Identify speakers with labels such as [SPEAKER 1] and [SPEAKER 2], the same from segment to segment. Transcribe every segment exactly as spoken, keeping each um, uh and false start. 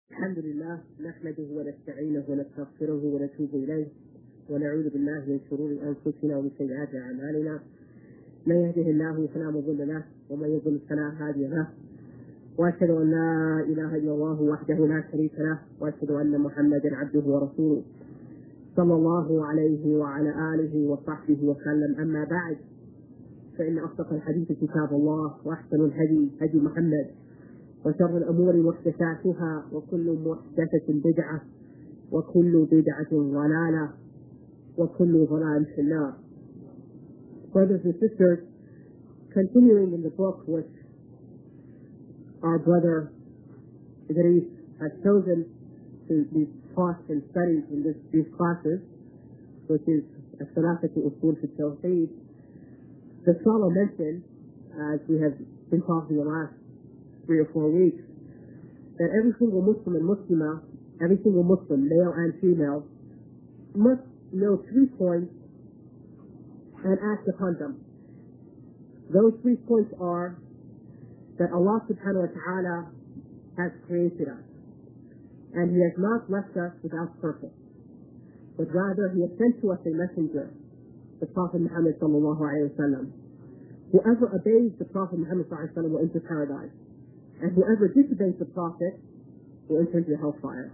[SPEAKER 1] الحمد لله نحمده ونستعينه ونستغفره ونتوب إليه ونعوذ بالله من شرور أنفسنا ومن سيئات أعمالنا. من يهده الله فلا مضل له ومن يضلل فلا هادي له، وأشهد أن لا إله إلا الله وحده لا شريك له، وأشهد أن محمدا عبده ورسوله صلى الله عليه وعلى آله وصحبه وسلم. أما بعد، فإن أصدق الحديث كتاب الله، وأحسن الهدي هدي محمد، وشر الأمور محدثاتها، وكل محدثة بدعة، وكل بدعة ضلالة، وكل ضلال في النار. Brothers and sisters, continuing in the book which our brother Idris has chosen to be taught and studied in this, these classes, which is As-Salafatu Usul fi Tawheed, the scholar mentioned, as we have been talking the last three or four weeks, that every single Muslim and Muslimah, every single Muslim, male and female, must know three points and act upon them. Those three points are that Allah subhanahu wa ta'ala has created us, and He has not left us without purpose, but rather He has sent to us a messenger, the Prophet Muhammad sallallahu alayhi wa sallam. Whoever obeys the Prophet Muhammad sallallahu alayhi wa sallam will enter paradise, and whoever disobeys the Prophet will enter into hellfire.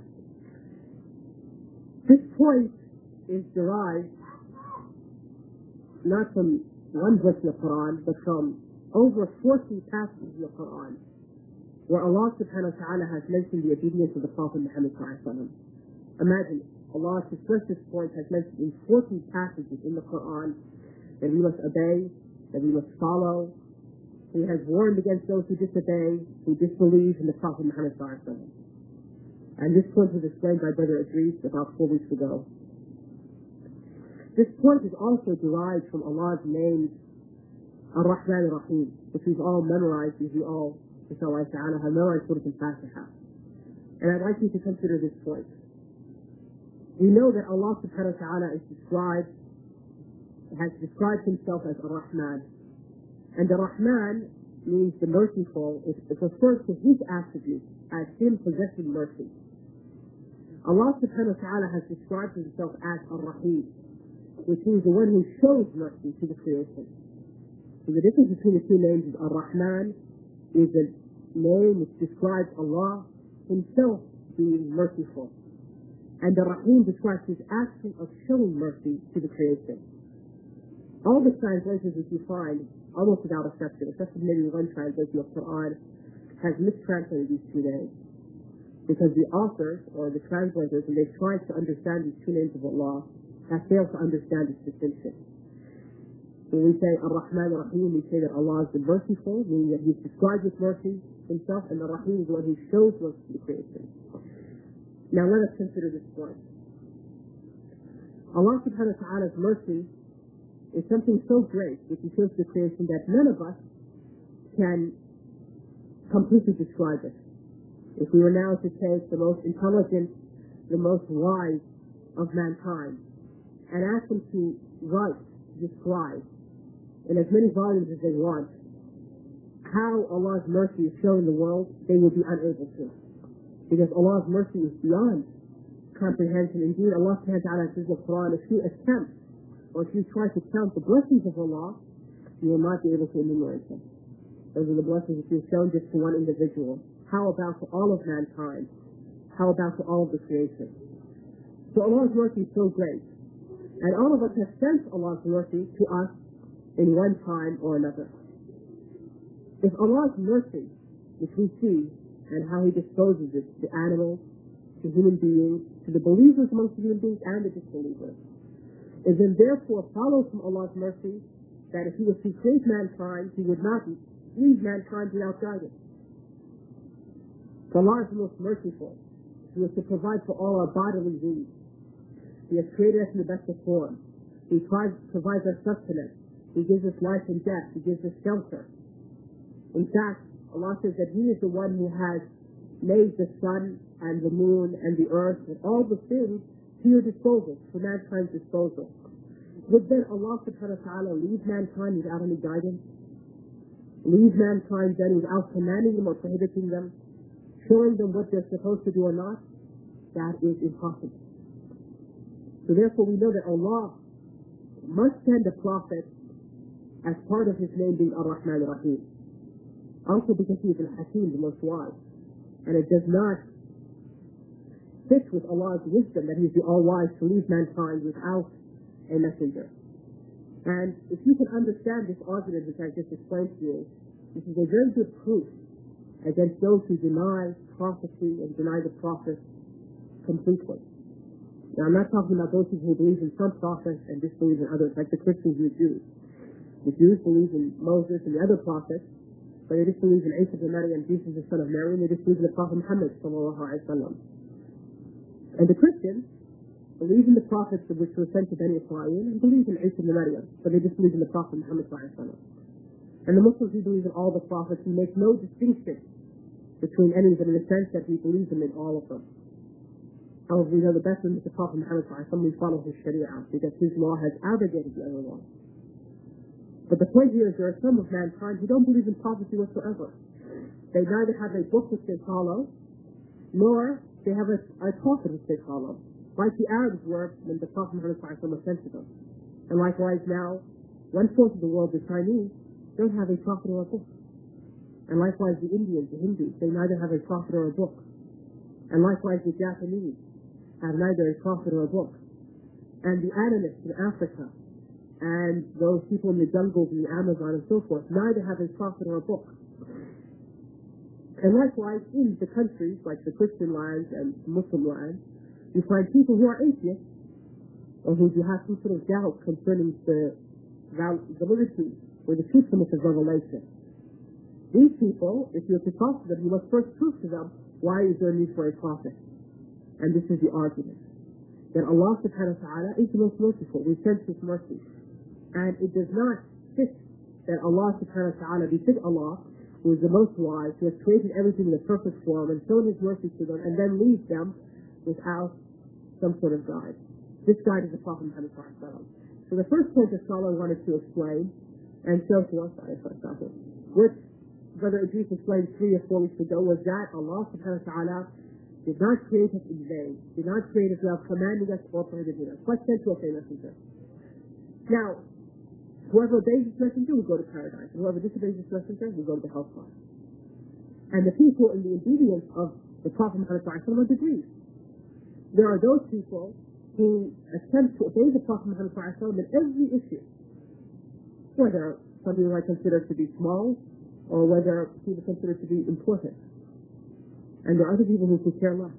[SPEAKER 1] This point is derived not from one verse in the Quran, but from over forty passages in the Quran, where Allah subhanahu wa ta'ala has mentioned the obedience of the Prophet Muhammad sallallahu alayhi wa sallam. Imagine, Allah to stress this point has mentioned in forty passages in the Quran that we must obey, that we must follow. He has warned against those who disobey, who disbelieve in the Prophet Muhammad sallallahu alayhi wa sallam. And this point was explained by Brother Idris about four weeks ago. This point is also derived from Allah's names, Ar-Rahman Ar-Rahim, which we've all memorized, as we all, inshallah ta'ala, have memorized Surah Al-Fatiha. And I'd like you to consider this point. We know that Allah subhanahu wa ta'ala is described, has described Himself as Ar-Rahman. And Ar-Rahman means the merciful. It, it refers to His attributes as Him possessing mercy. Allah subhanahu wa ta'ala has described Himself as Ar-Rahim, which means the one who shows mercy to the creation. So the difference between the two names is Ar-Rahman is a name which describes Allah Himself being merciful, and Ar-Rahim describes His action of showing mercy to the creation. All the translations that you find, almost without exception, except for maybe one translation of Quran, has mistranslated these two names, because the authors or the translators, when they tried to understand these two names of Allah, have failed to understand its distinction. When we say Ar-Rahman Ar-Rahim, we say that Allah is the merciful, meaning that He describes with mercy Himself, and Ar-Rahim is the one who shows mercy to the creation. Now let us consider this point. Allah subhanahu wa ta'ala's mercy is something so great that He shows the creation that none of us can completely describe it. If we were now to take the most intelligent, the most wise of mankind, and ask them to write, describe, in as many volumes as they want, how Allah's mercy is shown in the world, they will be unable to. Because Allah's mercy is beyond comprehension. Indeed, Allah subhanahu wa ta'ala says in the Quran, if you attempt, or if you try to count the blessings of Allah, you will not be able to enumerate them. Those are the blessings that you've shown just to one individual. How about for all of mankind? How about for all of the creation? So Allah's mercy is so great. And all of us have sent Allah's mercy to us in one time or another. If Allah's mercy, which we see, and how He disposes it to animals, to human beings, to the believers amongst the human beings and the disbelievers, is then therefore follows from Allah's mercy that if He was to create mankind, He would not leave mankind without guidance. So Allah is the most merciful. He was to provide for all our bodily needs. He has created us in the best of form. He provides, provides us sustenance. He gives us life and death. He gives us shelter. In fact, Allah says that He is the one who has made the sun and the moon and the earth and all the things to your disposal, for mankind's disposal. Would then Allah subhanahu wa ta'ala leave mankind without any guidance? Leave mankind then without commanding them or prohibiting them? showing them what they're supposed to do or not, that is impossible. So therefore we know that Allah must send a prophet as part of his name being Ar-Rahman Ar-Rahim. Also because he is Al-Hakim, the most wise. And it does not fit with Allah's wisdom that he is the all-wise to leave mankind without a messenger. And if you can understand this argument which I just explained to you, this is a very good proof against those who deny prophecy and deny the prophet completely. Now I'm not talking about those people who believe in some prophets and disbelieve in others, like the Christians and the Jews. The Jews believe in Moses and the other prophets, but they disbelieve in Isa ibn Maryam, Jesus the son of Mary, and they disbelieve in the Prophet Muhammad sallallahu alaihi wasallam. And the Christians believe in the prophets which were sent to Bani Israel and believe in Isa ibn Maryam, but they disbelieve in the Prophet Muhammad sallallahu alaihi wasallam. And the Muslims, we believe in all the prophets. We make no distinction between any of them in the sense that we believe them in all of them. However, we know the best one is the Prophet Muhammad sallallahu alaihi wasallam. We follow his Sharia because his law has abrogated the other law. But the point here is there are some of mankind who don't believe in prophecy whatsoever. They neither have a book which they follow, nor they have a, a prophet which they follow, like the Arabs were when the Prophet Muhammad sallallahu alaihi wasallam was sent to them. And likewise now, one-fourth of the world, the Chinese, don't have a prophet or a book. And likewise the Indians, the Hindus, they neither have a prophet or a book. And likewise the Japanese have neither a prophet or a book. And the animists in Africa, and those people in the jungles in the Amazon and so forth, neither have a prophet or a book. And likewise, in the countries, like the Christian lands and Muslim lands, you find people who are atheists, or who you have some sort of doubt concerning the validity or the truthfulness of revelation. These people, if you're to talk to them, you must first prove to them, why is there a need for a prophet? And this is the argument. That Allah subhanahu wa ta'ala is the most merciful. We sense his mercy. And it does not fit that Allah subhanahu wa ta'ala befit Allah, who is the most wise, who has created everything in the perfect form and shown his mercy to them, and then leaves them without some sort of guide. This guide is the Prophet Muhammad sallallahu alaihi wasallam. So the first point the scholar wanted to explain and show to us, which Brother Idris explained three or four weeks ago, was that Allah subhanahu wa ta'ala did not create us in vain, did not create us without commanding us or prohibiting us. What sent to us a messenger? Now, whoever obeys this messenger will go to paradise. And whoever disobeys this messenger will go to the hellfire. And the people in the obedience of the Prophet Muhammad sallallahu alaihi wasallam are degrees. There are those people who attempt to obey the Prophet Muhammad sallallahu alaihi wasallam in every issue, whether something might consider to be small or whether people consider to be important. And there are other people who could care less.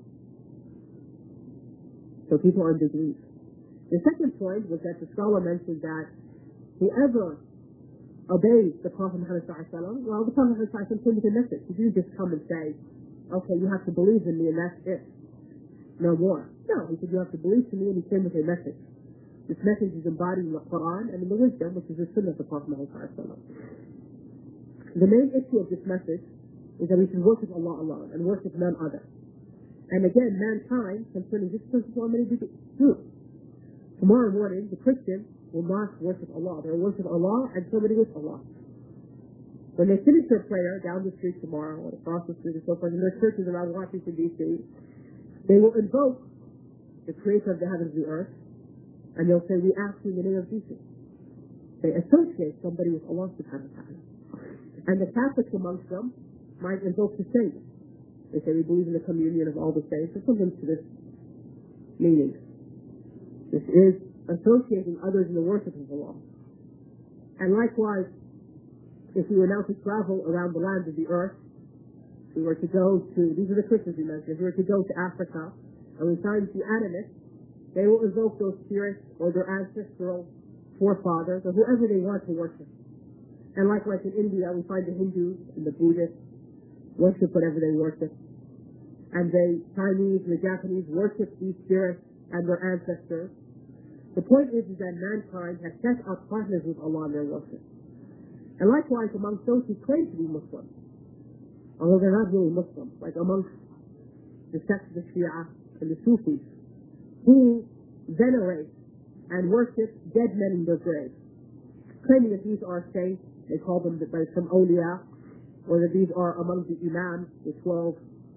[SPEAKER 1] So people are in degrees. The second point was that the scholar mentioned that whoever obeys the Prophet Muhammad sallallahu alaihi wasallam, well, the Prophet Muhammad sallallahu alaihi wasallam came with a message. He didn't just come and say, okay, you have to believe in me and that's it. No more. No, he said you have to believe in me, and he came with a message. This message is embodied in the Quran and in the wisdom, which is the Sunnah of the Prophet Muhammad sallallahu alaihi wasallam. The main issue of this message is that we should worship Allah alone and worship none other. And again, mankind, concerning this principle, are many groups. Tomorrow morning, the Christians will not worship Allah. They will worship Allah and somebody with Allah. When they finish their prayer down the street tomorrow, or across the street and so forth, in their churches around Washington, D C, they will invoke the creator of the heavens and the earth, and they'll say, we ask you in the name of Jesus. They associate somebody with Allah subhanahu wa ta'ala. And the Catholics amongst them might invoke the saints. They say we believe in the communion of all the saints, or something to this meaning. This is associating others in the worship of Allah. And likewise, if we were now to travel around the land of the earth, if we were to go to, these are the Christians we mentioned, if we were to go to Africa, and we find the animists, they will invoke those spirits or their ancestral forefathers, or whoever they want to worship. And likewise in India, we find the Hindus and the Buddhists worship whatever they worship. And the Chinese and the Japanese worship these spirits and their ancestors. The point is, is that mankind has set up partners with Allah in their worship. And likewise amongst those who claim to be Muslims, although they're not really Muslims, like amongst the sect of the Shia and the Sufis, who venerate and worship dead men in their graves, claiming that these are saints. They call them by some awliya, or that these are among the imams, the twelve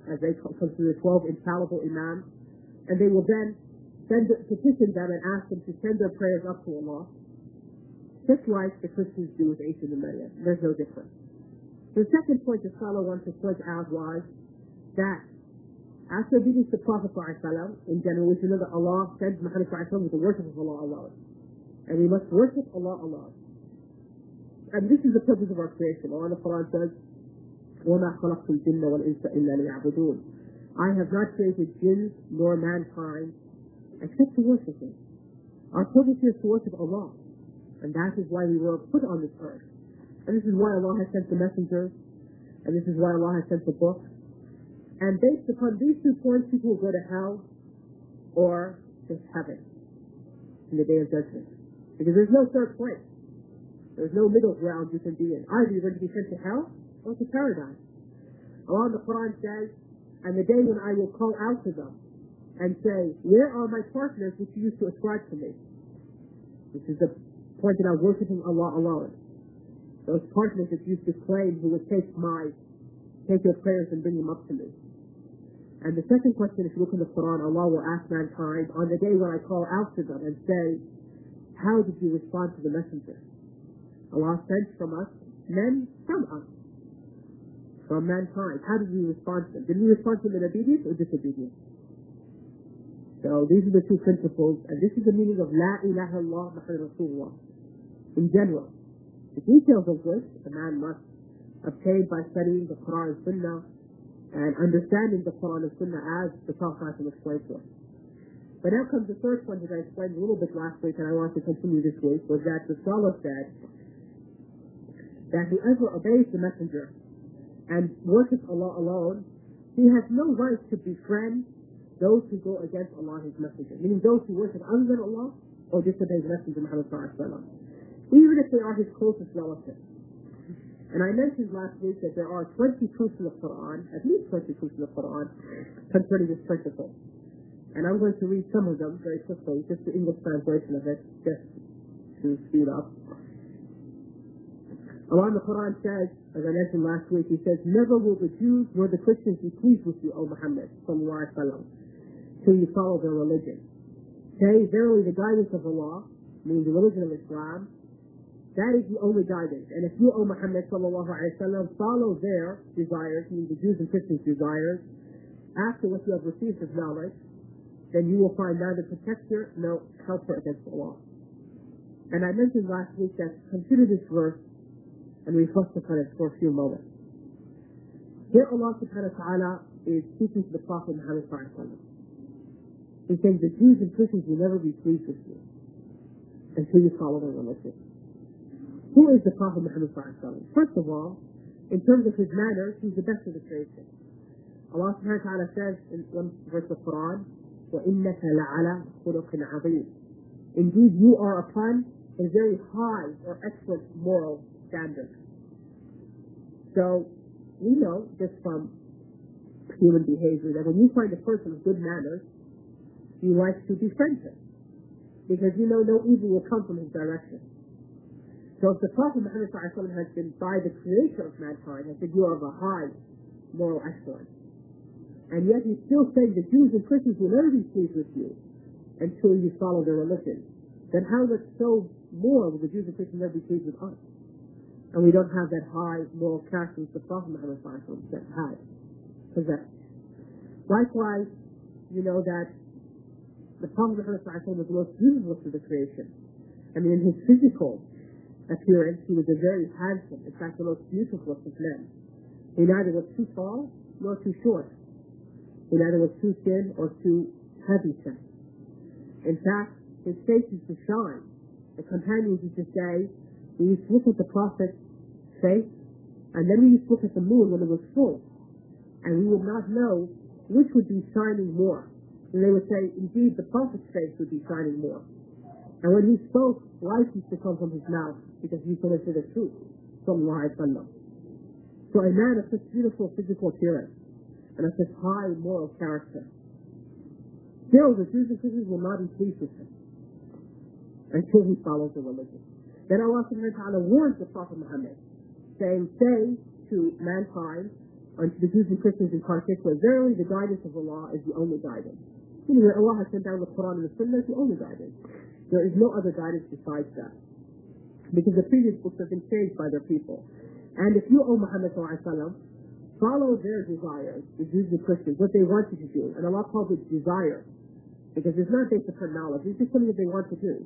[SPEAKER 1] as they consider the twelve infallible imams, and they will then send, petition them and ask them to send their prayers up to Allah, just like the Christians do with Isa and Maryam. There's no difference. The second point the scholar wants to point out was that after obedience to the Prophet ﷺ, in general, we should know that Allah sends Muhammad ﷺ with the worship of Allah alone. And we must worship Allah alone. And this is the purpose of our creation. Allah in the Quran says, وَمَا خَلَقْتُ الْجِنَّ وَالْإِنسَ إِلَّا لِيَعْبُدُونَ. I have not created jinns nor mankind except to worship Him. Our purpose is to worship Allah. And that is why we were put on this earth. And this is why Allah has sent the messengers. And this is why Allah has sent the book. And based upon these two points, people will go to hell or to heaven in the day of judgment. Because there's no third place. There's no middle ground you can be in. Either you're going to be sent to hell or to paradise. Allah in the Quran says, and the day when I will call out to them and say, where are my partners which you used to ascribe to me? This is the point about worshiping Allah alone. Those partners that used to claim who would take my, take your prayers and bring them up to me. And the second question, if you look in the Quran, Allah will ask mankind on the day when I call out to them and say, how did you respond to the messenger? Allah sent from us men from us, from mankind. How did we respond to them? Did we respond to them in obedience or disobedience? So these are the two principles, and this is the meaning of La ilaha illallah Muhammad Rasulullah. In general, the details of which a man must obtain by studying the Quran and Sunnah and understanding the Quran and Sunnah as the Prophet explained to us. But now comes the third point that I explained a little bit last week, and I want to continue this week, was that the scholar said that whoever obeys the messenger and worships Allah alone, he has no right to befriend those who go against Allah and His messenger, meaning those who worship other than Allah or disobey the messenger Muhammad sallallahu alaihi wasallam, even if they are his closest relatives. And I mentioned last week that there are twenty proofs in the Quran, at least twenty proofs in the Quran, concerning this principle. And I'm going to read some of them very quickly, just the English translation of it, just to speed up. Allah in the Quran says, as I mentioned last week, He says, never will the Jews nor the Christians be pleased with you, O Muhammad, sallallahu alaihi wasallam, till you follow their religion. Say, verily the guidance of Allah, meaning the religion of Islam, that is the only guidance. And if you, O Muhammad, sallallahu alaihi wasallam, follow their desires, meaning the Jews and Christians' desires, after what you have received of knowledge, then you will find neither protector nor helper against Allah. And I mentioned last week that consider this verse and reflect upon it for a few moments. Here Allah subhanahu wa ta'ala is speaking to the Prophet Muhammad sallallahu alaihi wasallam. He's saying the Jews and Christians will never be pleased with you until you follow their religion. Who is the Prophet Muhammad sallallahu alaihi wasallam? First of all, in terms of his manners, he's the best of the creation. Allah subhanahu wa ta'ala says in one verse of the Quran, وَإِنَّكَ لَعَلَى خُلُقٍ عَظِيمٍ. Indeed, you are upon a very high or excellent moral standard. So, we know just from human behavior that when you find a person of good manners, you like to befriend him, because you know no evil will come from his direction. So if the Prophet Muhammad sallallahu alaihi wasallam has been, by the creator of mankind, has said you are of a high moral excellence, and yet he's still saying the Jews and Christians will never be pleased with you until you follow their religion, then how much so more will the Jews and Christians never be pleased with us? And we don't have that high moral character that the Prophet Muhammad sallallahu alaihi wasallam had possessed. Likewise, you know that the Prophet Muhammad sallallahu alaihi wasallam was the most beautiful of the creation. I mean, in his physical appearance, he was a very handsome, in fact, the most beautiful of men. He neither was too tall nor too short. He neither was too thin or too heavy set. In fact, his face used to shine. The companions used to say, we used to look at the Prophet's face, and then we used to look at the moon when it was full, and we would not know which would be shining more. And they would say, indeed, the Prophet's face would be shining more. And when he spoke, light used to come from his mouth, because he told us the truth. Sallallahu alaihi wasallam. So a man of such beautiful physical appearance, and of such high moral character, still the Jews and Christians will not be pleased with him until he follows the religion. Then Allah subhanahu wa ta'ala warns the Prophet Muhammad, saying, say to mankind, and to the Jews and Christians in particular, verily the guidance of Allah is the only guidance. Meaning that Allah has sent down the Quran and the Sunnah is the only guidance. There is no other guidance besides that. Because the previous books have been changed by their people. And if you, O Muhammad sallallahu alaihi wasallam, follow their desires, the Jews and Christians, what they want you to do, and Allah calls it desire, because it's not based upon knowledge, it's just something that they want to do.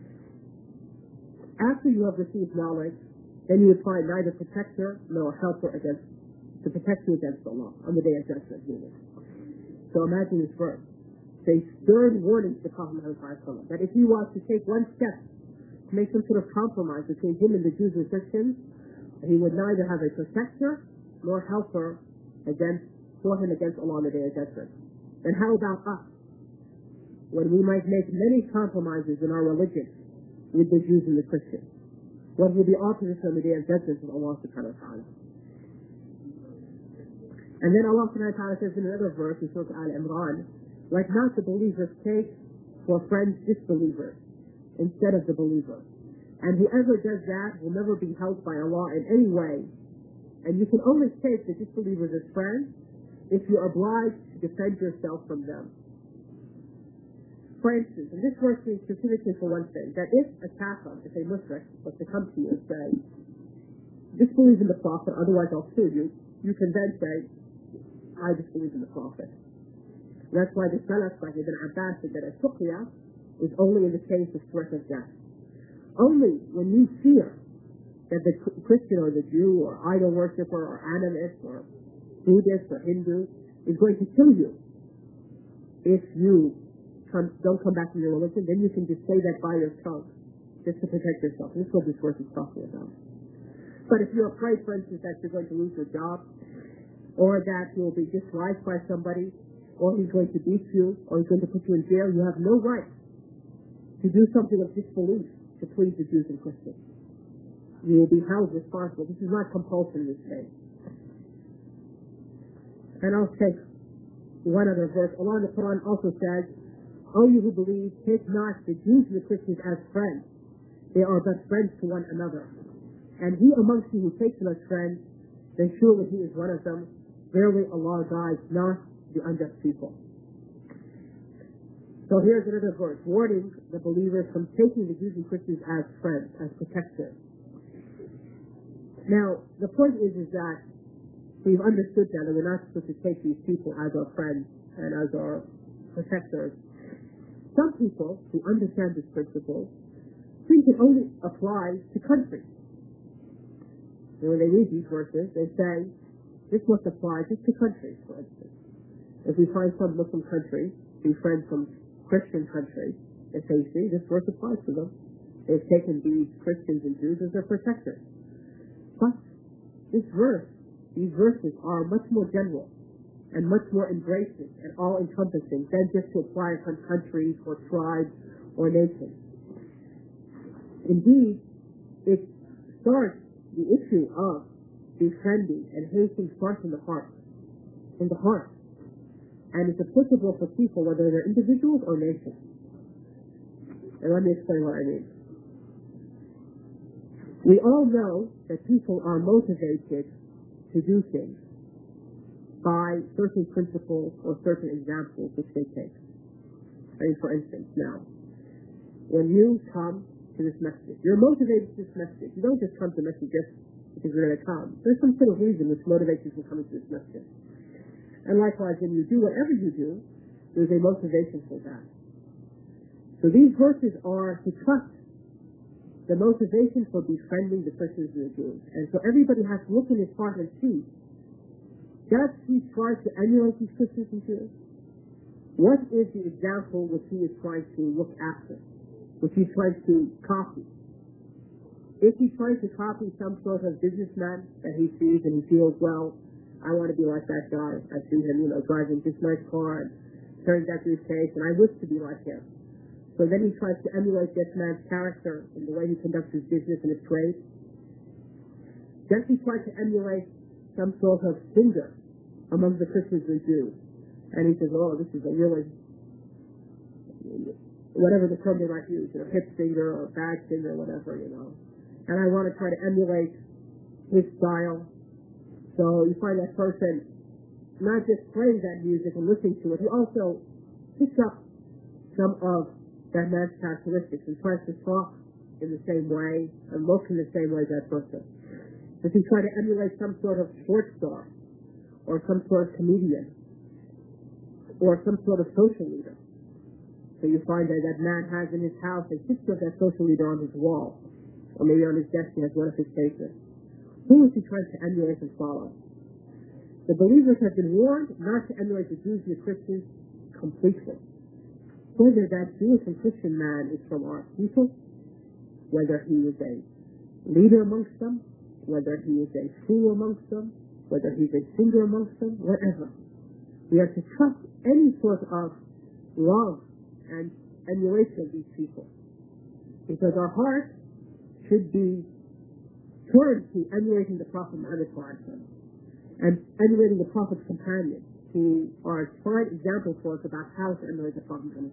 [SPEAKER 1] After you have received knowledge, then you would find neither protector nor helper against, to protect you against Allah on the day of judgment. So imagine this verse. It's a stern warning to the Prophet Muhammad that if he was to take one step to make some sort of compromise between him and the Jews and Christians, he would neither have a protector nor helper against for him against Allah on the day of judgment. Then how about us? When we might make many compromises in our religion with the Jews and the Christians, what will be our position on the day of judgment with Allah subhanahu wa ta'ala? And then Allah subhanahu wa ta'ala says in another verse in Surah Al-Imran, let not the believers take for friends disbelievers instead of the believer. And whoever does that will never be helped by Allah in any way. And you can only take the disbelievers as friends if you are obliged to defend yourself from them. For instance, and this verse means specifically for one thing, that if a kafir, if a mushrik, was to come to you and say, disbelieve in the Prophet, otherwise I'll sue you, you can then say, I disbelieve in the Prophet. That's why the Salaf, like Ibn Abbas, said that a tuqya is only in the case of threat of death. Only when you fear that the Christian or the Jew or idol worshipper or animist or Buddhist or Hindu is going to kill you if you come, don't come back to your religion, then you can just say that by your tongue just to protect yourself. This is what this verse is talking about. But if you're afraid, for instance, that you're going to lose your job, or that you will be disliked by somebody, or he's going to beat you, or he's going to put you in jail, you have no right to do something of disbelief to please the Jews and Christians. You will be held responsible. This is not compulsion in this case. And I'll take one other verse. Allah in the Quran also says, O you who believe, take not the Jews and the Christians as friends. They are but friends to one another. And he amongst you who takes them as friends, then surely he is one of them. Verily Allah guides not the unjust people. So here's another verse, warning the believers from taking the Jews and Christians as friends, as protectors. Now, the point is, is that we've understood that, and we're not supposed to take these people as our friends and as our protectors. Some people who understand this principle think it only applies to countries. And when they read these verses, they say, this must apply just to countries, for instance. If we find some Muslim country, be friends from Christian countries, they say, see, this verse applies to them. They've taken these Christians and Jews as their protectors. But this verse, these verses are much more general and much more embracing and all-encompassing than just to apply upon countries or tribes or nations. Indeed, it starts the issue of befriending and hating starts in the heart, in the heart. And it's applicable for people, whether they're individuals or nations. And let me explain what I mean. We all know that people are motivated to do things by certain principles or certain examples which they take. I mean, for instance, now, when you come to this message, you're motivated to this message. You don't just come to the message just because you're going to come. There's some sort of reason which motivates you from coming to this message. And likewise, when you do whatever you do, there's a motivation for that. So these verses are to trust the motivation for befriending the Christians and the Jews. And so everybody has to look in his heart and see, does he try to emulate these Christians and Jews? What is the example which he is trying to look after, which he's trying to copy? If he's trying to copy some sort of businessman that he sees and he feels, well, I want to be like that guy. I see him, you know, driving this nice car and carrying that briefcase, and I wish to be like him. So then he tries to emulate this man's character in the way he conducts his business and his trade. Then he tries to emulate some sort of singer among the Christians and Jews. And he says, oh, this is a really, whatever the term they might use, you know, hip singer or bad singer, whatever, you know. And I want to try to emulate his style. So you find that person not just playing that music and listening to it, he also picks up some of that man's characteristics and tries to talk in the same way and look in the same way as that person. Does he try to emulate some sort of sports star or some sort of comedian or some sort of social leader? So you find that that man has in his house a picture of that social leader on his wall, or maybe on his desk he has one of his faces. Who is he trying to emulate and follow? The believers have been warned not to emulate the Jews and the Christians completely. Whether that Jewish and Christian man is from our people, whether he is a leader amongst them, whether he is a fool amongst them, whether he's a singer amongst them, whatever. We have to trust any sort of love and emulation of these people, because our heart should be turned to emulating the Prophet Muhammad and emulating the Prophet's companions, who are a fine example for us about how to emulate the Prophet Muhammad.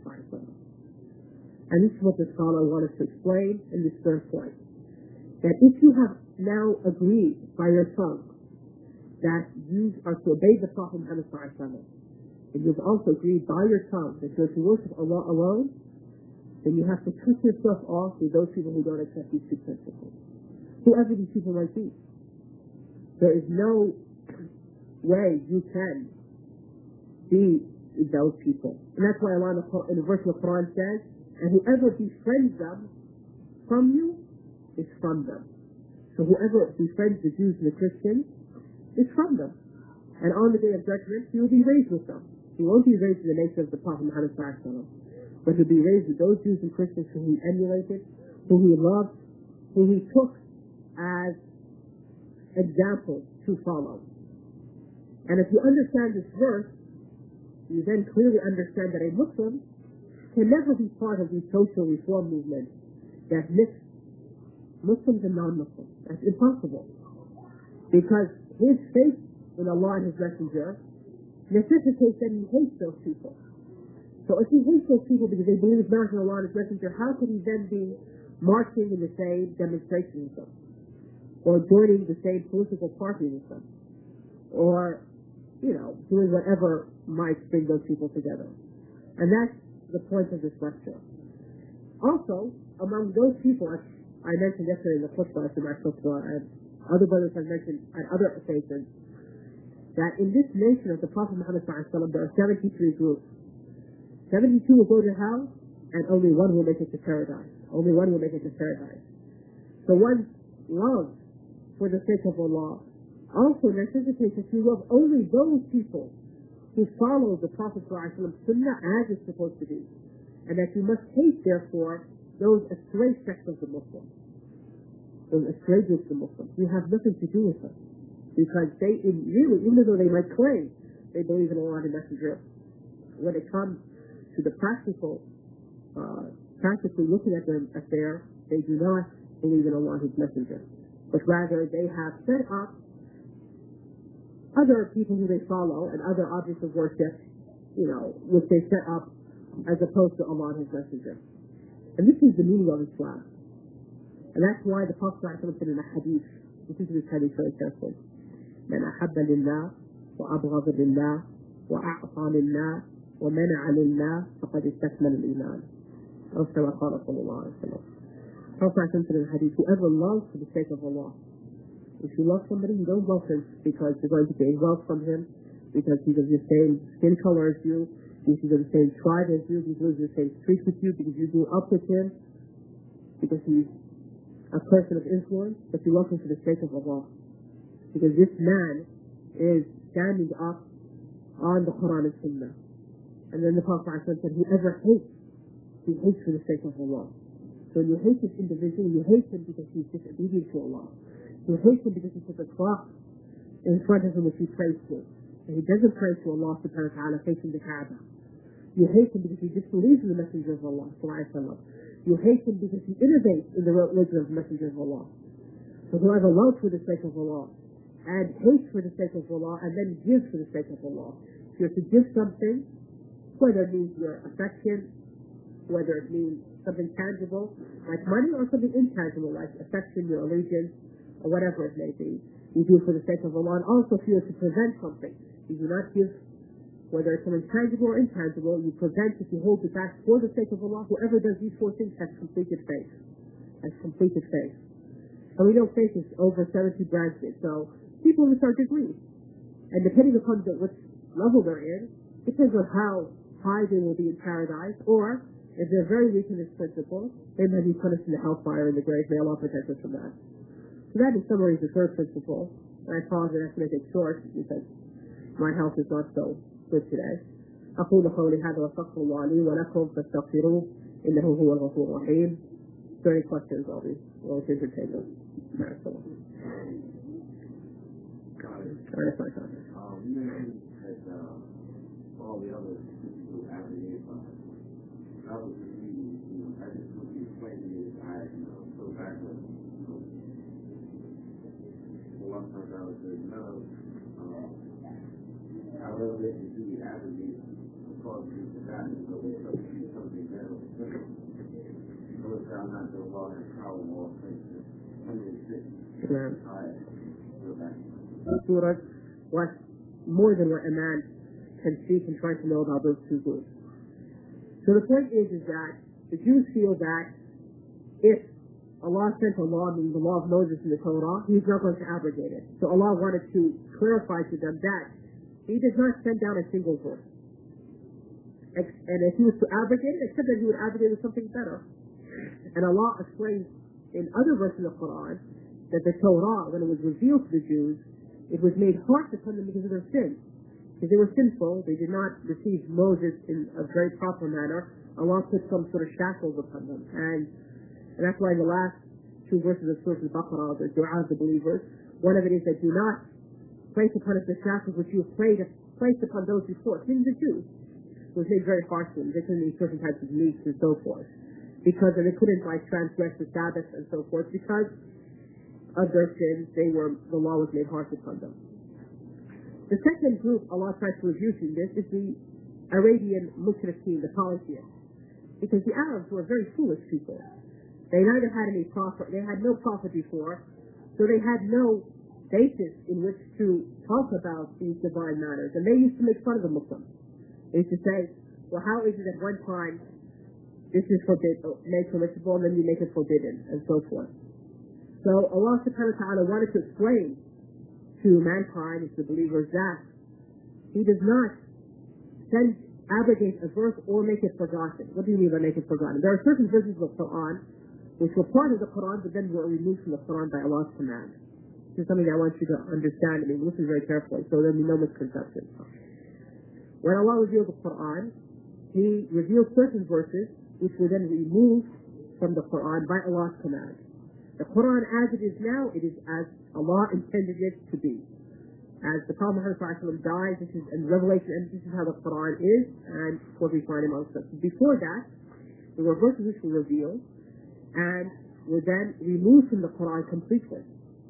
[SPEAKER 1] And this is what the scholar wanted to explain in this third point. That if you have now agreed by your tongue that you are to obey the Prophet Muhammad, and you've also agreed by your tongue that you're to worship Allah alone, then you have to cut yourself off with those people who don't accept these two principles, whoever these people might be. There is no way you can be those people. And that's why Allah in the verse of the Quran says, and whoever befriends them from you is from them. So whoever befriends the Jews and the Christians is from them. And on the day of judgment, he will be raised with them. He won't be raised in the nature of the Prophet Muhammad, but he'll be raised with those Jews and Christians whom he emulated, whom he loved, whom he took as examples to follow. And if you understand this verse, you then clearly understand that a Muslim can never be part of these social reform movements that mix Muslims and non-Muslims. That's impossible. Because his faith in Allah and His Messenger necessitates that he hates those people. So if he hates those people because they believe not in Allah and His Messenger, how could he then be marching in the same demonstration with them? Or joining the same political party with them? Or, you know, doing whatever might bring those people together. And that's the point of this lecture. Also, among those people, as I mentioned yesterday in the khutbah, and other brothers have mentioned at other occasions, that in this nation of the Prophet Muhammad there are seventy-three groups. seventy-two will go to hell, and only one will make it to paradise. Only one will make it to paradise. So one's love for the sake of Allah also necessitates that you love only those people who follow the Prophet Sunnah as it's supposed to be. And that you must hate, therefore, those astray sects of the Muslims. Those astray groups of Muslims. You have nothing to do with them. Because they, in, really, even though they might claim they believe in Allah and the Messenger, when it comes to the practical, uh, practically looking at their affair, they do not believe in Allah and His Messenger. But rather, they have set up other people who they follow and other objects of worship, you know, which they set up as opposed to Allah and His Messenger. And this is the meaning of Islam. And that's why the Prophet said in the hadith, listen to this hadith very carefully, من أحب لله وأبغض لله وأعطى لله ومنع لله فقد استكمل الإيمان. أو كما قال صلى الله عليه وسلم. Prophet said in the hadith, whoever loves for the sake of Allah. If you love somebody, you don't love him because you're going to gain wealth from him, because he's of the same skin color as you, because he's of the same tribe as you, because he lives in the same street with you, because you grew up with him, because he's a person of influence, but you love him for the sake of Allah. Because this man is standing up on the Quran and Sunnah. And then the Prophet said, whoever hates, he hates for the sake of Allah. So when you hate this individual, you hate him because he's disobedient to Allah. You hate him because he puts a cross in front of him which he prays to. And he doesn't pray to Allah subhanahu wa ta'ala facing the Kaaba. You hate him because he disbelieves in the Messenger of Allah. You hate him because he innovates in the religion of the Messenger of Allah. So whoever loves for the sake of Allah and hates for the sake of Allah and then gives for the sake of Allah. If you're to give something, whether it means your affection, whether it means something tangible like money, or something intangible like affection, your allegiance, or whatever it may be, You do it for the sake of Allah, and also if you are to prevent something. You do not give, whether it's something tangible or intangible, you prevent if you hold it back for the sake of Allah. Whoever does these four things has completed faith. Has completed faith. And we know faith is over seventy branches. So people will start degrees. And depending upon the, what level they're in, depends on how high they will be in paradise, or if they're very weak in this principle, they may be punished in the hellfire in the grave. May Allah protect us from that. So that in summary is the third principle. And I apologize to make it short because my health is not so good today. أقول قولي هذا وأستغفر الله لي ولكم فاستغفروه إنه هو الغفور الرحيم. If there are any questions, I'll be willing to entertain them. That's my comment.
[SPEAKER 2] Um, you mentioned that uh, all the other people advocate for I was reading, you know, I just want you to explain to me this. I, you know, go back to, you know, one time I was saying, no, um, however they can see advocate for you to that, so we substitute something better. So it's down not to Allah and power and all things. one hundred six. All right. Go back.
[SPEAKER 1] Surah what more than what a man can seek and try to know about those two groups. So the point is, is that the Jews feel that if Allah sent a law, meaning the law of Moses in the Torah, He's not going to abrogate it. So Allah wanted to clarify to them that He does not send down a single verse. And if He was to abrogate it, except that He would abrogate it with something better. And Allah explains in other verses of the Quran that the Torah, when it was revealed to the Jews, it was made harsh upon them because of their sins. Because they were sinful, they did not receive Moses in a very proper manner. Allah put some sort of shackles upon them. And, and that's why in the last two verses of Surah Al-Baqarah, the dua of the believers, one of it is that do not place upon us the shackles which you have placed upon those before, even the Jews. It was made very harsh to them. They couldn't eat certain types of meats and so forth. Because and they couldn't like transgress the Sabbath and so forth. Because of their sins, they were the law was made harsh upon them. The second group Allah tries to rebuke in this is the Arabian Mushrikeen, the polytheists. Because the Arabs were very foolish people. They neither had any prophet, they had no prophet before, so they had no basis in which to talk about these divine matters. And they used to make fun of the Muslims. They used to say, well, how is it at one time this is forbidden, made permissible, and then you make it forbidden, and so forth. So Allah subhanahu wa ta'ala wanted to explain to mankind, to the believers, that He does not send, abrogate a verse or make it forgotten. What do you mean by make it forgotten? There are certain verses of the Quran which were part of the Quran but then were removed from the Quran by Allah's command. This is something I want you to understand. I mean, listen very carefully so there will be no misconception. When Allah revealed the Quran, He revealed certain verses which were then removed from the Quran by Allah's command. The Quran as it is now, it is as Allah intended it to be. As the Prophet Muhammad dies, this is in Revelation, and this is how the Quran is, and what we find amongst us. Before that, there were verses which were revealed, and were then removed from the Quran completely.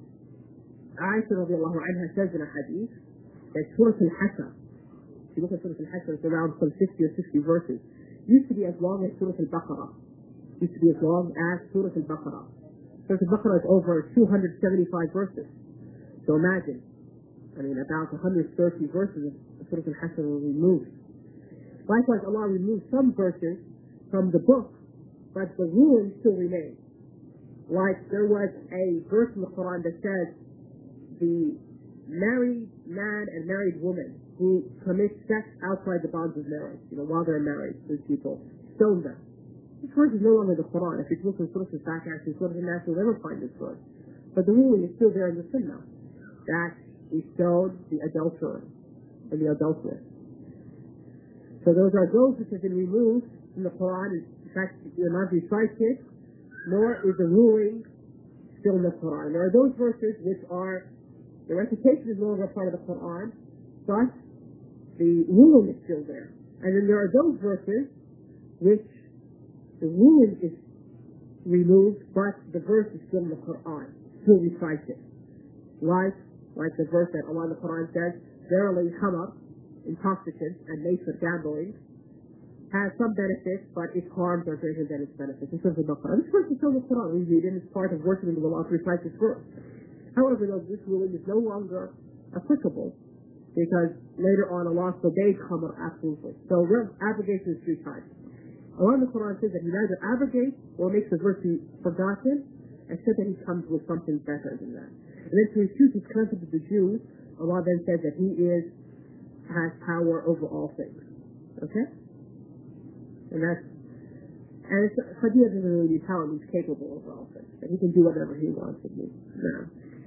[SPEAKER 1] Aisha radiallahu anha says in a hadith that Surah Al-Hashr, if you look at Surah Al-Hashr, it's around some fifty or sixty verses, used to be as long as Surah Al-Baqarah. Used to be as long as Surah Al-Baqarah. Surah Al-Baqarah is over two hundred seventy-five verses. So imagine, I mean, about one hundred thirty verses of Surah Al-Hashr were removed. Likewise, Allah removed some verses from the book, but the ruling still remains. Like there was a verse in the Quran that says, the married man and married woman who commit sex outside the bonds of marriage, you know, while they're married, those people, stone them. This verse is no longer the Quran. If you look in Surah Al-Baqarah, in Surah Al-Nas, you'll never find this verse. But the ruling is still there in the Sunnah, that we stone the adulterer and the adulteress. So those are those which have been removed from the Quran. In fact, you're not recited, nor is the ruling still in the Quran. There are those verses which are, the recitation is no longer part of the Quran, but the ruling is still there. And then there are those verses which the ruling is removed, but the verse is still in the Quran, still recited. Like, like the verse that Allah in the Quran says, verily khamar, intoxicants, and nature gambling, has some benefits, but its harms are greater than its benefits. This is the Baqarah. This verse is still in the Quran. We read it as part of worshiping with Allah to recite this verse. However, though, this ruling is no longer applicable because later on Allah forbade khamr absolutely. So abrogation is three times. Allah in the Quran says that He neither abrogates or makes the virtue forgotten, except that He comes with something better than that. And then to refute His concept of the Jews, Allah then says that He is has power over all things. Okay? And that's and it's Qadiyah doesn't really need power, He's capable of all things. That He can do whatever He wants to do. Yeah.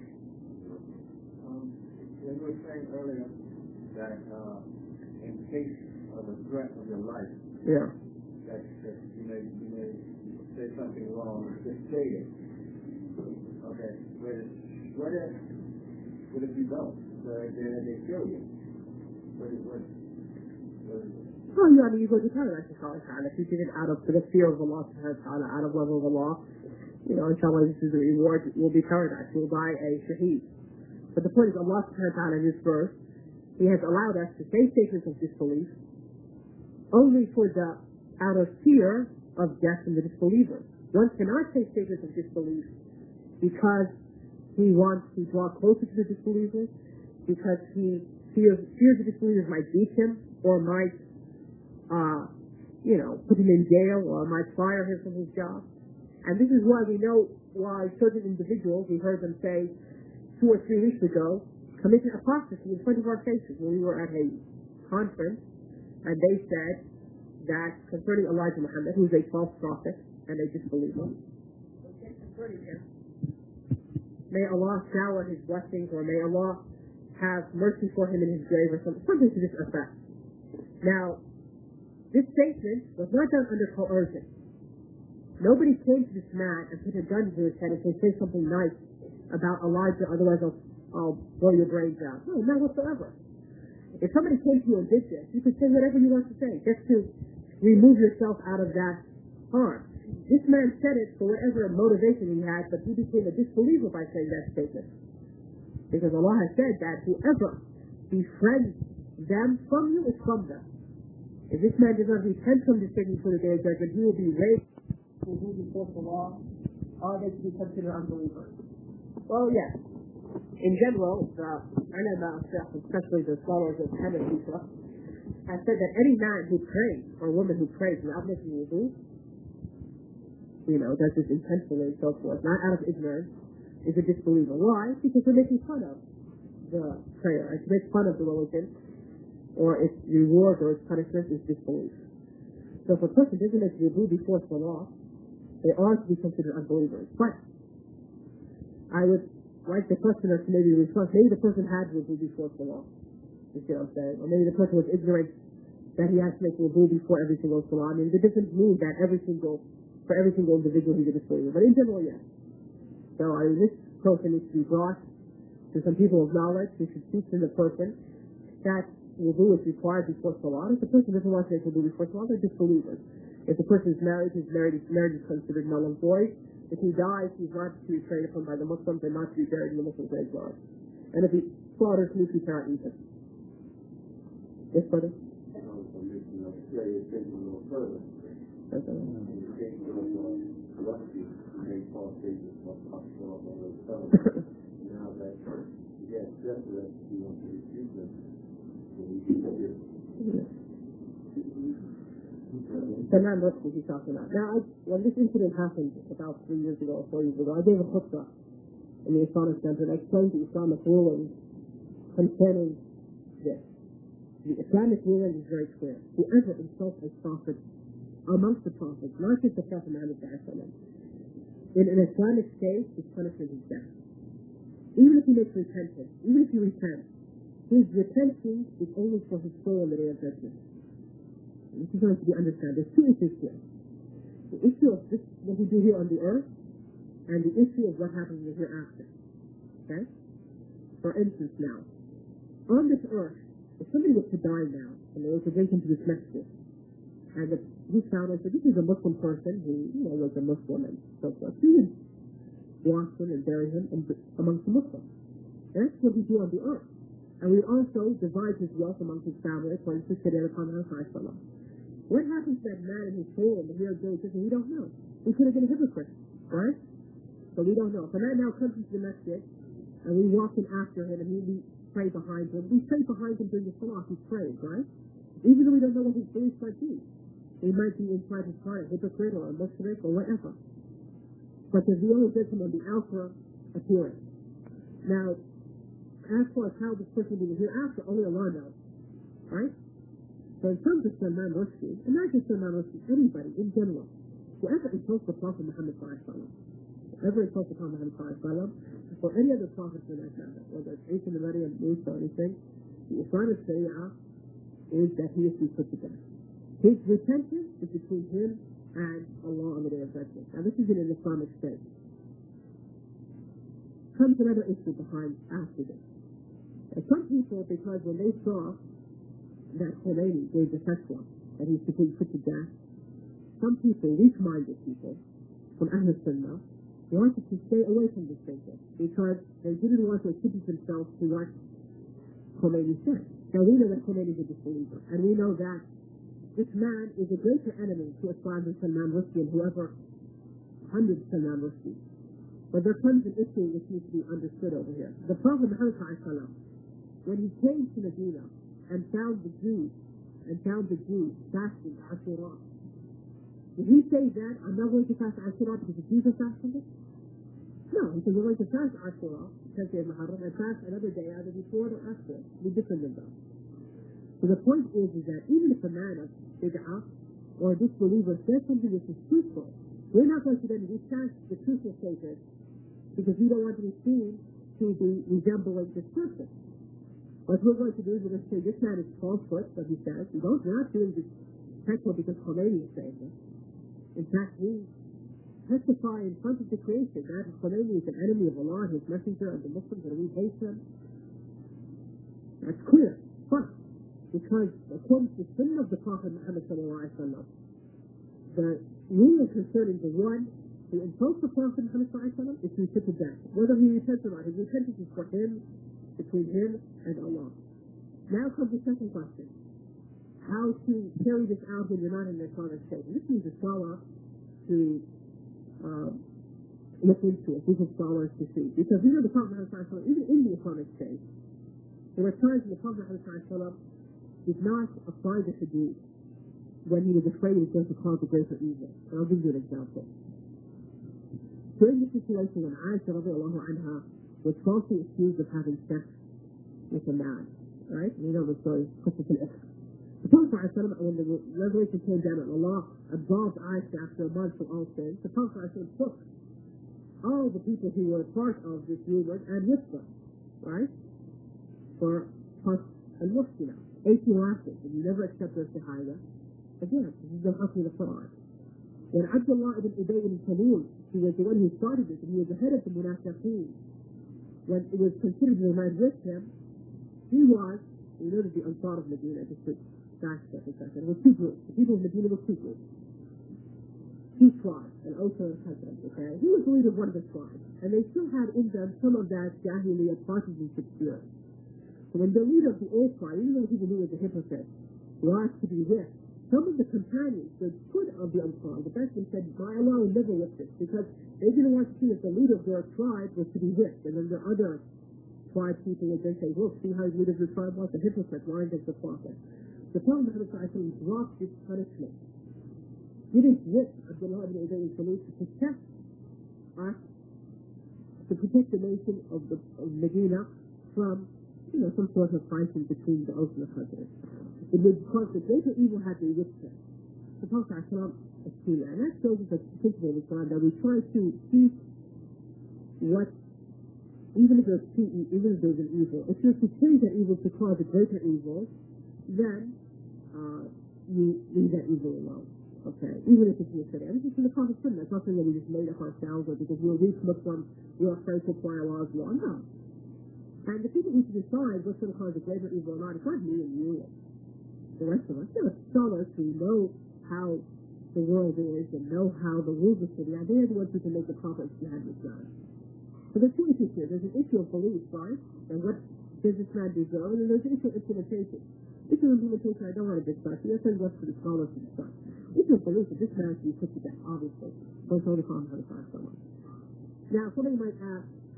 [SPEAKER 2] Um, you were saying earlier that uh, in case of a threat of your life,
[SPEAKER 1] yeah.
[SPEAKER 2] that, that you may you may say something wrong, just say it. Okay. What if what if what if you don't? Where they they kill you? What is what? What is it?
[SPEAKER 1] Oh, yeah, I mean, you go to paradise, inshallah. If you did it out of the fear of Allah, out of love of Allah, you know, inshallah, this is the reward. Will be paradise. You'll die a shaheed. But the point is, Allah subhanahu wa ta'ala in this verse, He has allowed us to say statements of disbelief only for the out of fear of death in the disbeliever. One cannot say statements of disbelief because he wants to draw closer to the disbelievers, because he fears, fears the disbelievers might beat him or might, uh, you know, put him in jail or might fire him from his job. And this is why we know why certain individuals, we heard them say two or three weeks ago, committed apostasy in front of our faces when we were at a conference, and they said that concerning Elijah Muhammad, who is a false prophet and a disbeliever, concerning him, may Allah shower His blessings, or may Allah have mercy for him in his grave, or something, something to this effect. Now, this statement was not done under coercion. Nobody came to this man and put a gun to his head and said, say something nice about Elijah, otherwise I'll, I'll blow your brains out. No, not whatsoever. If somebody came to you and did this, you could say whatever you want to say, just to remove yourself out of that harm. This man said it for whatever motivation he had, but he became a disbeliever by saying that statement. Because Allah has said that whoever befriends them from you is from them. If this man does not repent from this statement for the day of judgment, he will be raised to who before the law. Are they to be considered unbelievers? Well, yes. In general, the ulama, especially the scholars of Hanafi, have said that any man who prays or woman who prays without making wudu, you know, does this intentionally and so forth, not out of ignorance, is a disbeliever. Why? Because they're making fun of the prayer. It's make fun of the religion, or its reward or its punishment is disbelief. So if a person doesn't make wudu before salah, they are to be considered unbelievers. But I would like the questioner to maybe respond. Maybe the person had wudu before salah. You see what I'm saying? Or maybe the person was ignorant that he has to make wudu before every single salah. I mean, it doesn't mean that every single, for every single individual he's a disbeliever. But in general, yes. So I mean, this person needs to be brought to some people of knowledge who should teach the person that wudu is required before salah. If the person doesn't want to make wudu before salah, they're disbelievers. If the person is married, his marriage, marriage is considered null and void. If he dies, he's not to be prayed upon by the Muslims and not to be buried in the Muslim graveyard. And if he slaughters meat, he cannot eat it. Yes, brother? Salman Rushdie he's talking about. Now, I, when this incident happened about three years ago or four years ago, I gave a khutbah in the Islamic Center and I explained the Islamic ruling concerning this. The Islamic ruling is very clear. Whoever insults a prophet amongst the prophets, not just the Prophet Muhammad, in an Islamic state, his punishment is death. Even if he makes repentance, even if he repents, his repentance is only for his soul on the day of judgment. This is going to be understood. There's two issues here. The issue of this, what we do here on the earth, and the issue of what happens in the hereafter. Okay? For instance now, on this earth, if somebody was to die now, and they were to bring him to this masjid, and the, he found out that this is a Muslim person who, you know, was a Muslim and so forth, he would wash him and bury him amongst the Muslims. That's what we do on the earth. And we also divide his wealth among his family according to Sharia upon our Prophet. What happens to that man in his soul in the real day? We don't know. He could have been a hypocrite, right? So we don't know. If a man now comes into the masjid and we walk in after him, and we, we pray behind him. We pray behind him during the salah, he prays, right? Even though we don't know what his beliefs might be. He might be inside his heart a hypocrite or a mushrik or whatever. But the real does him on the outer appearance. Now, as far as how this person will be hereafter, only Allah knows. Right? So in terms of Salman Rushdie, and not just Salman Rushdie, anybody in general, whoever insults the Prophet Muhammad sallallahu alaihi wasallam, whoever insults the Prophet Muhammad sallallahu alaihi wasallam, or any other prophet for that matter, whether it's Isa, Maryam, Musa, or anything, the Islamic Sharia is that he is to be put to death. His repentance is between him and Allah on the Day of Judgment. Now this is in an Islamic state. Comes another issue behind after this. And some people, because when they saw that Khomeini gave the fatwa that he's to be put to death, some people, weak-minded people from Ahl Sunnah, wanted to stay away from this thinking because they didn't want to attribute themselves to what Khomeini said. Now we know that Khomeini is a disbeliever, and we know that this man is a greater enemy to Islam than Salman Rushdie and whoever hundreds Salman Rushdie. But there comes an issue which needs to be understood over here. The Prophet Muhammad sallallahu alaihi wasallam, when he came to Medina and found the Jews and found the Jews fasting Ashura, did he say that I'm not going to fast Ashura because the Jews are fasting it? No, he said we're going to fast Ashura, tenth day of Muharram, and fast another day either before or after. Be different than that. So the point is, is that even if a man of bid'ah or a disbeliever says something which is truthful, we're not going to then recast the truthful statement because we don't want to be seen to be resembling this person. What we're going to do is we're going to say this man is falsehood, but he says, we don't, we're not doing this fatwa because Khomeini is saying this. In fact, we testify in front of the creation that Khomeini is an enemy of Allah, his messenger, and the Muslims, and we hate him. That's clear. But because according to the sunnah of the Prophet Muhammad sallallahu alaihi wasallam, the rule concerning the one who insults the Prophet Muhammad sallallahu alaihi wasallam is to be put to death, whether he repents or not. His repentance is for him, between him and Allah. Now comes the second question: how to carry this out when you're not in the Islamic state? And this needs a scholar to uh, look into it. These are scholars to see, because we know the Prophet Muhammad sallallahu alaihi wasallam, even in the Islamic state, there were times when the Prophet Muhammad sallallahu alaihi wasallam did not apply the hadith when he was afraid it was going to cause a greater evil. And I'll give you an example. During the situation when Aisha radiallahu anha was falsely accused of having sex with a man, right? You know the story, Qasas al-Ifk. The Prophet ﷺ, when the revelation came down and Allah absolved Aisha after a month from all sins, the Prophet ﷺ took all the people who were part of this rumor and with them, right? For Qas al-Mufti now. eighteen lashes, and you never accept their shahada. Again, this is the Hukm of the Quran. When Abdullah ibn Ubay ibn Salul, he was the one who started this, and he was the head of the Munafiqeen, when it was considered the man with him, he was, you know, the Ansar of Medina, just to backstep a second, there were two groups. The people of Medina were two groups. Two tribes, and also a Khazraj, okay? He was the leader of one of the tribes, and they still had in them some of that Jahiliyyah partisanship spirit. So when the leader of the old tribe, even though people knew he was a hypocrite, was to be with, some of the companions, the good of the Ansar, the best, said, by Allah, will never with this, because they didn't want to see if the leader of their tribe was to be with. And then the other tribe people would then say, look, see how the leader of your tribe was a hypocrite, lying against the Prophet. The Prophet dropped this punishment. He didn't whip Abdullah ibn Ubay ibn Salul to protect us, to protect the nation of, the, of Medina from, you know, some sort of fighting between the Aus and the Khazraj. It would cause the greater evil had to be with him. The Prophet is clear, and that shows us the principle of Islam that we try to seek what, even if there's two, even if there's an evil, if you're to change that evil to cause a greater evil, then uh, you leave that evil alone. Okay, even if it's in the Sharia. This is from the Prophet's Sunnah. It's not something that we just made up ourselves or because we're weak Muslims, we're afraid to apply Allah's law. No. And the people who should decide what's going to cause a greater evil or not, it's not me and you. The rest of us, there are scholars who know how the world is and know how the rules of Sharia. They are the ones who can make the proper ijtihad with God. So there's two issues here. There's an issue of belief, right? And what does this man deserve? And then there's an issue of implementation. Issue of implementation, I don't want to discuss. Yes, and what's for the scholars to discuss. Issue of belief that this man should be put to death, obviously. Both all the Prophet had a someone. Now, somebody might ask,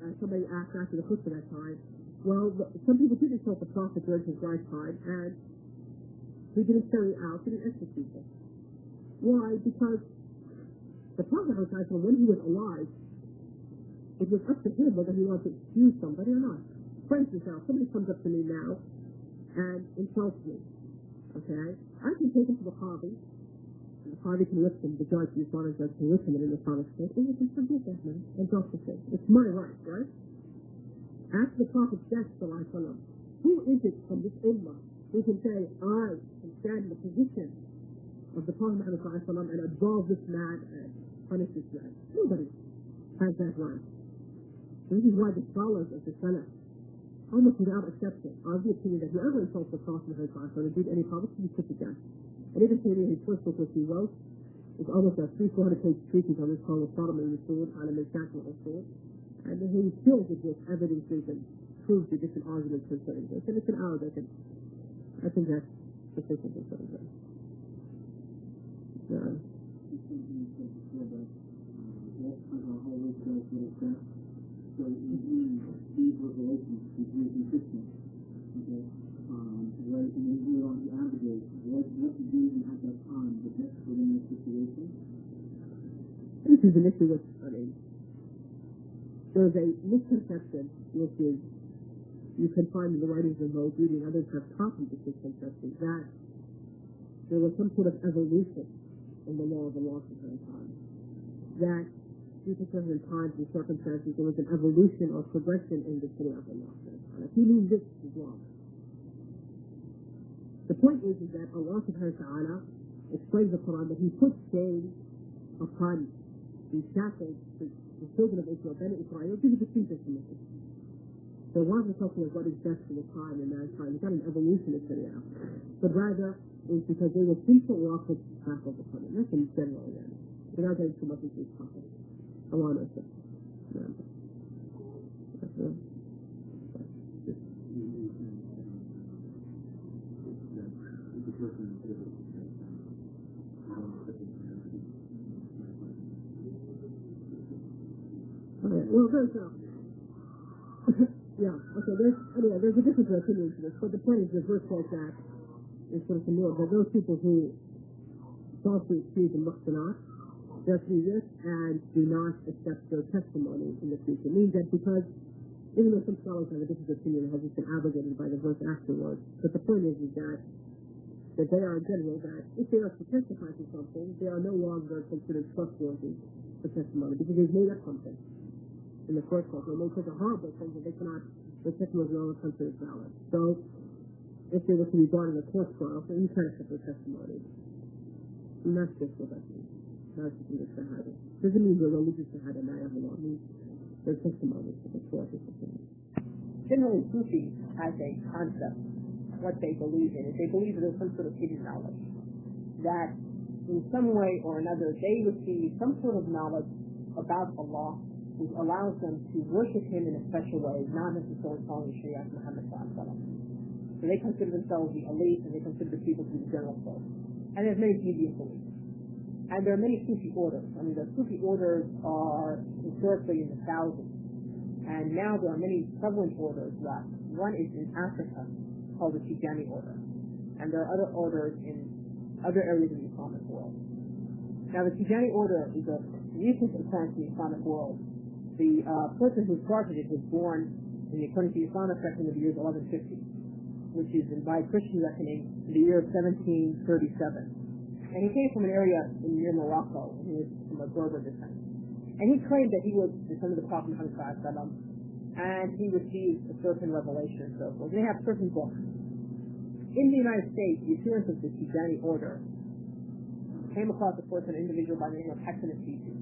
[SPEAKER 1] uh, somebody asked after the khutbah that time, well, the, some people did insult the Prophet during his lifetime, and he didn't carry out, didn't execute them. Why? Because the Prophet, when he was alive, it was up to him whether he wanted to excuse somebody or not. For instance, now, somebody comes up to me now and insults me. Okay? I can take him to the Qadi, and the Qadi can lift him, the judge, the Islamic judge can lift him in the Islamic state, and he can forgive that man and drop the thing. It's my right, right? After the Prophet's death, who is it from this ummah who can say, I can stand in the position of the Prophet Muhammad and absolve this man and punish this man? Nobody has that right. So this is why the scholars of the Salaf, almost without exception, are of the opinion that whoever insults the Prophet Muhammad and did any promise, he puts it down. And even Taymiyyah, his first book, which he wrote, is almost a three, four hundred page treatise on this called Al-Salam al-Rasul, al-Mashaq al-Rasul. And he fills it with evidences and proves the different arguments concerning this. And it's an hour, I think. I think that's sufficient concerning this. Yeah.
[SPEAKER 3] So in these revelations, these Jews and Christians, okay, um, what, and then we on the aggregate, what, what to do at that time, the best for them in this situation?
[SPEAKER 1] This is an issue with, I mean, there's a misconception, which is, you can find in the writings of Mawdudi and others have taught this misconception, that there was some sort of evolution in the law of Allah subhanahu wa ta'ala. That due to certain times and circumstances, there was an evolution or progression in the Sharia of Allah subhanahu wa ta'ala. If you mean this is wrong. The point is, is that Allah subhanahu wa ta'ala explains the Quran that He put chains upon the shackles, the, the children of Israel, Bani Israel, due to the three testimonies. So it wasn't something of what is best for the time and mankind. It's not an evolution of Sharia. But rather, it's because they were sinful or put shackles upon them. That's in general, yeah. Without getting too much into this topic. I want to say. Yeah. That's it. Okay, well, there's a, yeah, okay, there's, anyway, there's a different opinion to this, but the point is the verse says that, in sort of more, but those people who falsely accuse and muhsanat, they're previous and do not accept their testimony in the future. It means that because, even though some scholars have a different opinion, it has been abrogated by the verse afterwards, but the point is, is that that they are in general that if they are to testify to something, they are no longer considered trustworthy for testimony because they've made up something in the first place. They may take a horrible thing that they cannot, their testimony is no longer considered valid. So, if they were to be brought in a court trial, then you can't accept their testimony. And that's just what that means. That's just the shahada. Doesn't mean they're religious shahada, la ilaha illallah. It means their testimony for the court is something.
[SPEAKER 4] Generally, Sufi has a concept, what they believe in, is they believe that there's some sort of hidden knowledge. That in some way or another, they receive some sort of knowledge about Allah, which allows them to worship Him in a special way, not necessarily following the Sharia of Muhammad sallallahu alaihi wasallam. So they consider themselves the elite, and they consider the people to be the general folk. And there's many deviant beliefs. And there are many Sufi orders. I mean, the Sufi orders are historically in the thousands. And now there are many prevalent orders left. One is in Africa, called the Tijani order. And there are other orders in other areas of the Islamic world. Now, the Tijani order is a recent occurrence in the Islamic world. The uh, person who started it was born, in the, according to the Islamic record, in the year eleven fifty, which is, by Christian reckoning, in the year of seventeen thirty-seven. And he came from an area in near Morocco. He was from a Berber descent. And he claimed that he was the son of the Prophet Muhammad sallallahu alaihi wasallam, and he received a certain revelation and so forth. They have certain books. In the United States, the appearance of the Tijani order came across a person, an individual by the name of Hassan al-Sisi,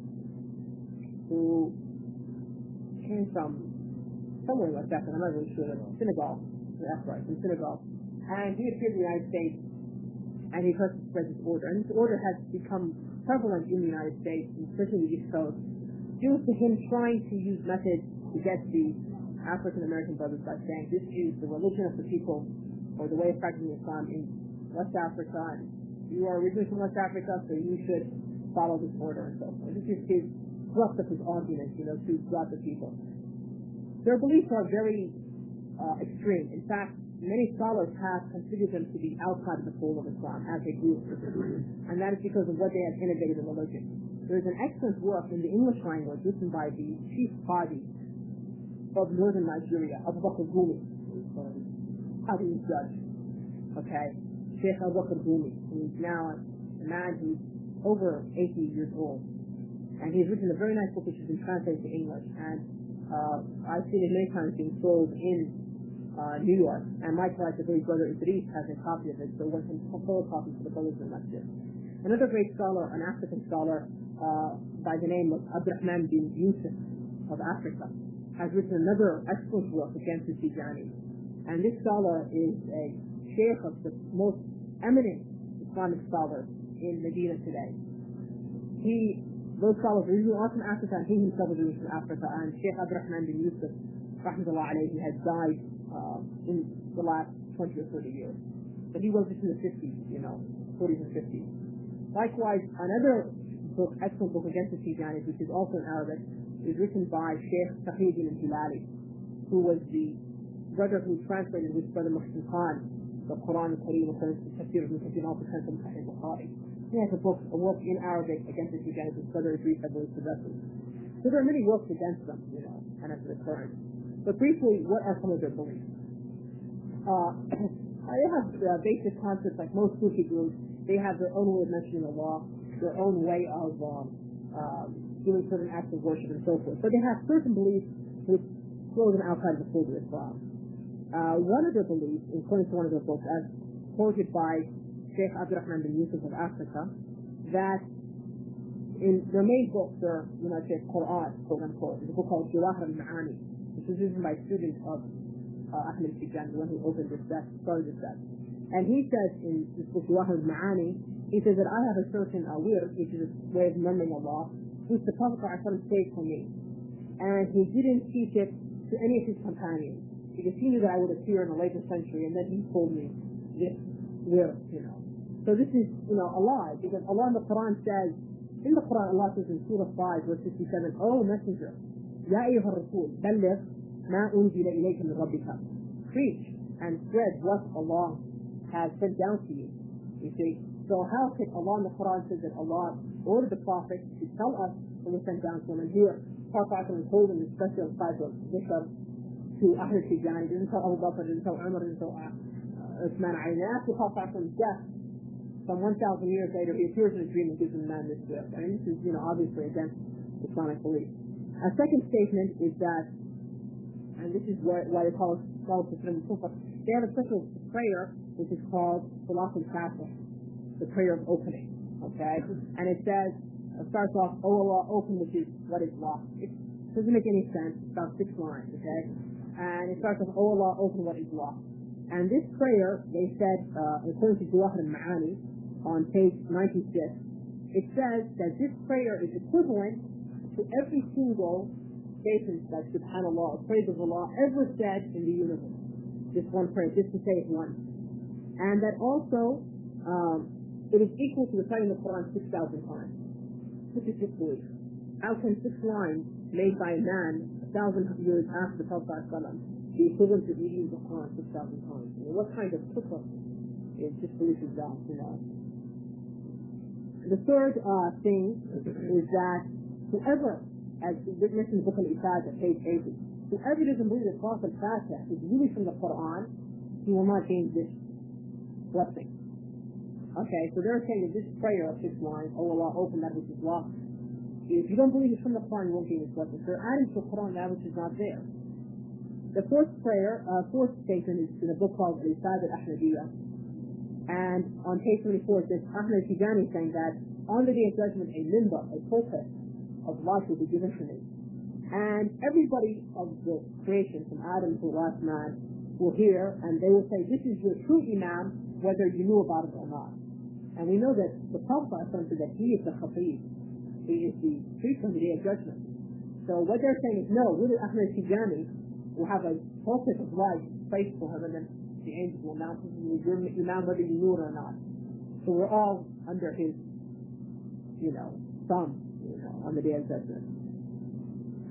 [SPEAKER 4] who came from somewhere like that, but I'm not really sure, Senegal. That's right, from Senegal. And he appeared in the United States, and he first spread this order. And this order has become prevalent in the United States, especially the East Coast, due to him trying to use methods to get the African American brothers by saying this is the religion of the people, or the way of practicing Islam in West Africa, and you are originally from West Africa, so you should follow this order and so forth. This is his thrust of his argument, you know, to throughout the people. Their beliefs are very uh, extreme. In fact, many scholars have considered them to be outside of the fold of Islam as a group, and that is because of what they have innovated in religion. There is an excellent work in the English language written by the chief Qadi of northern Nigeria, Abu Bakr Gumi, Qadi judge. Okay, Sheikh Abu Bakr Gumi, who is now a man who's over eighty years old, and he's written a very nice book which has been translated to English, and uh, I've seen it many times being sold in uh, New York, and likewise the great brother Idris has a copy of it, so one can photocopy for the brothers in the masjid. Another great scholar, an African scholar uh, by the name of Abdurrahman bin Yusuf of Africa, has written another excellent work against the Tijani. And this scholar is a sheikh of the most eminent Islamic scholars in Medina today. He, those scholars are usually from Africa, and he himself is from Africa, and Sheikh Abdurrahman bin Yusuf, rahmatullah alayhi, has died uh, in the last twenty or thirty years. But he was just in the fifties, you know, forties and fifties. Likewise, another book, excellent book against the Tijanis, which is also in Arabic, is written by Sheikh Taqiyuddin al-Hilali, who was the brother who translated with Brother Muhsin Khan the Quran al-Kareem and Tafsir ibn Kathir, also translated by Bukhari. He has a book, a work in Arabic against the Tijanis, which Brother Idris, I believe, possesses. So there are many works against them, you know, and as the current. But briefly, what are some of their beliefs? Uh, they have uh, basic concepts like most Sufi groups. They have their own way of mentioning the law, their own way of um, um, doing certain acts of worship and so forth. But they have certain beliefs which throw them outside of the fold of Islam. Uh, one of their beliefs, according to one of their books, as quoted by Sheikh Abdurrahman bin Yusuf of Africa, that in their main book, their, you know, say Quran, quote unquote, is a book called Jawahir al-Ma'ani, which was written by a student of uh, Ahmed Tijani, the one who opened this set, started this set. And he says in this book, Jawahir al-Ma'ani, he says that I have a certain uh, wird, which is a way of remembering Allah, which the Prophet ﷺ saved for me. And he didn't teach it to any of his companions, because he knew that I would appear in a later century, and then he told me this wird, you know. So this is, you know, a lie, because Allah in the Quran says, in the Quran Allah says in Surah five, verse fifty-seven, O Messenger, Ya ayyuha Rasul, balligh ma unzila ilayka min rabbika. Preach and spread what Allah has sent down to you. You see, so how could Allah in the Quran says that Allah ordered the Prophet to tell us what was sent down to him, and here Prophet is holding a special type of dhikr to Ahmed Tijani, didn't tell Abu Bakr, didn't tell Umar, didn't tell uh, Uthman Ali. And after Prophet's death, some one thousand years later, he appears in a dream and gives him man this gift. I mean, this is, you know, obviously against Islamic belief. A second statement is that, and this is why, why they call it, call it they have a special prayer which is called Salat al-Fatih, the prayer of opening, okay? And it says, it starts off, Oh Allah, open which is what is lost. It doesn't make any sense, it's about six lines, okay? And it starts off, Oh Allah, open what is lost. And this prayer, they said, uh, according to Jawahir al-Ma'ani, on page ninety-six, it says that this prayer is equivalent to every single statement that Subhanallah, praise of Allah, ever said in the universe. This one prayer, just to say it once. And that also, um, it is equal to reciting the Quran six thousand times. This is disbelief. How can six lines made by a man a thousand years after the Prophet be equivalent to reading the Quran six thousand times? I mean, what kind of kufr is disbelief is that, you know? The third uh, thing is that whoever, as witnessed in the book Al-Ifadah, page eighty, whoever doesn't believe that Prophet Fatih is really from the Quran, he will not gain this blessing. Okay, so they're saying that this prayer of six lines, Oh Allah, open that which is lost. If you don't believe it's from the Quran, you won't gain this blessing. So they're adding to the Quran that which is not there. The fourth prayer, uh, fourth statement is in a book called Al-Ifadah al-Ahmadiyya. And on page twenty-four, it says, Ahmed Tijani saying that on the day of judgment, a limba, a pulpit of life will be given to me. And everybody of the creation, from Adam to the last man, will hear, and they will say, this is your true Imam, whether you knew about it or not. And we know that the Prophet said that he is the Khatib, he is the priest on the day of judgment. So what they're saying is, no, really Ahmed Tijani will have a pulpit of life placed for him, and then the angels will announce your Imam whether you knew it or not. So we're all under his, you know, thumb, you know, on the day of judgment.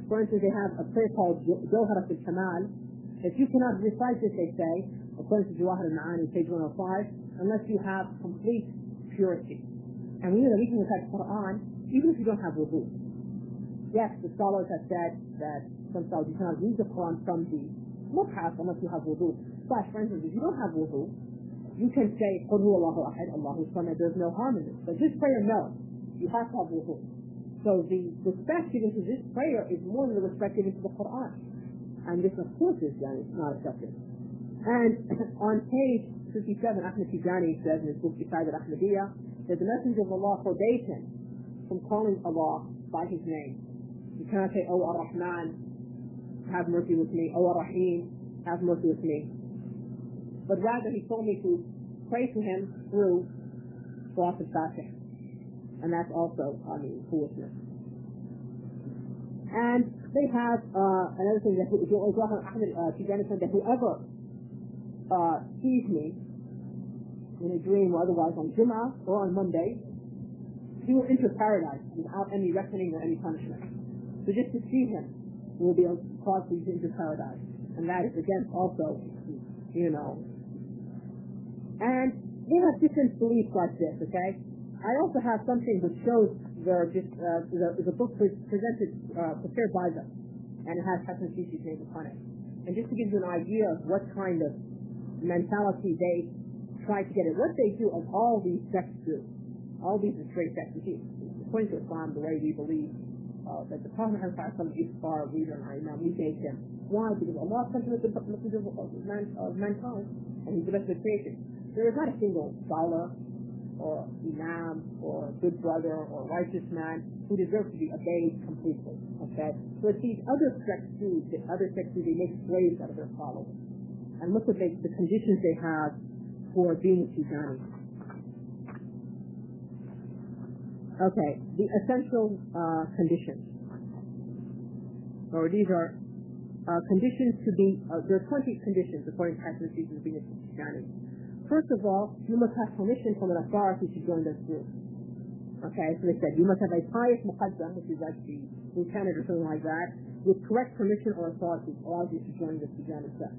[SPEAKER 4] For instance, they have a prayer called Jawharat al-Kamal. If you cannot recite this, they say, according to Jawahir al-Ma'ani, page one oh five, unless you have complete purity. And we know that we can recite Quran even if you don't have wudu. Yes, the scholars have said that some scholars you cannot read the Quran from the mushaf unless you have wudu. But for instance, if you don't have wudu, you can say Qul huwa Allahu ahad, Allahu samad. There's no harm in this. But this prayer, no, you have to have wudu. So the respect given to this prayer is more than the respect given to the Quran. And this, of course, is yani, not accepted. And on page fifty-seven, Ahmed Tijani says in his book, Ifad al-Ahmadiyya, that the Messenger of Allah forbade him from calling Allah by his name. You cannot say, Oh Ar-Rahman, have mercy with me. Oh Ar-Rahim, have mercy with me. But rather, he told me to pray to him through Salat al-Fatih. And that's also, I mean, foolishness. And they have uh, another thing that Ahmed Tijani said that whoever uh, sees me in a dream or otherwise on Jum'ah or on Monday, he will enter paradise without any reckoning or any punishment. So just to see him will be a cause for you to enter paradise. And that is again also, you know. And they have different beliefs like this, okay? I also have something which shows their, uh, the, the book presented, uh, prepared by them, and it has Hassan Sisi's name upon it. And just to give you an idea of what kind of mentality they try to get it, what they do, as all these sects do, all these are straight sects. You see, according to Islam, the way we believe uh, that the Prophet Muhammad is far reader and Imam, we take him. Why? Because Allah sent him as the messenger of man, of mankind, and he's the best of creation. There is not a single scholar or imam or good brother or righteous man who deserves to be obeyed completely. Okay? So it's these other sects do, the other sects do, they make slaves out of their followers. And look at the, the conditions they have for being Tijani. Okay, the essential uh, conditions. Or these are uh, conditions to be, uh, there are twenty conditions according to Hassan Sisi of being a Tijani. First of all, you must have permission from an authority to join this group. Okay, so they said you must have a pious muqaddam, which is like the lieutenant or something like that, with correct permission or authority allows you to join this Tijani sect.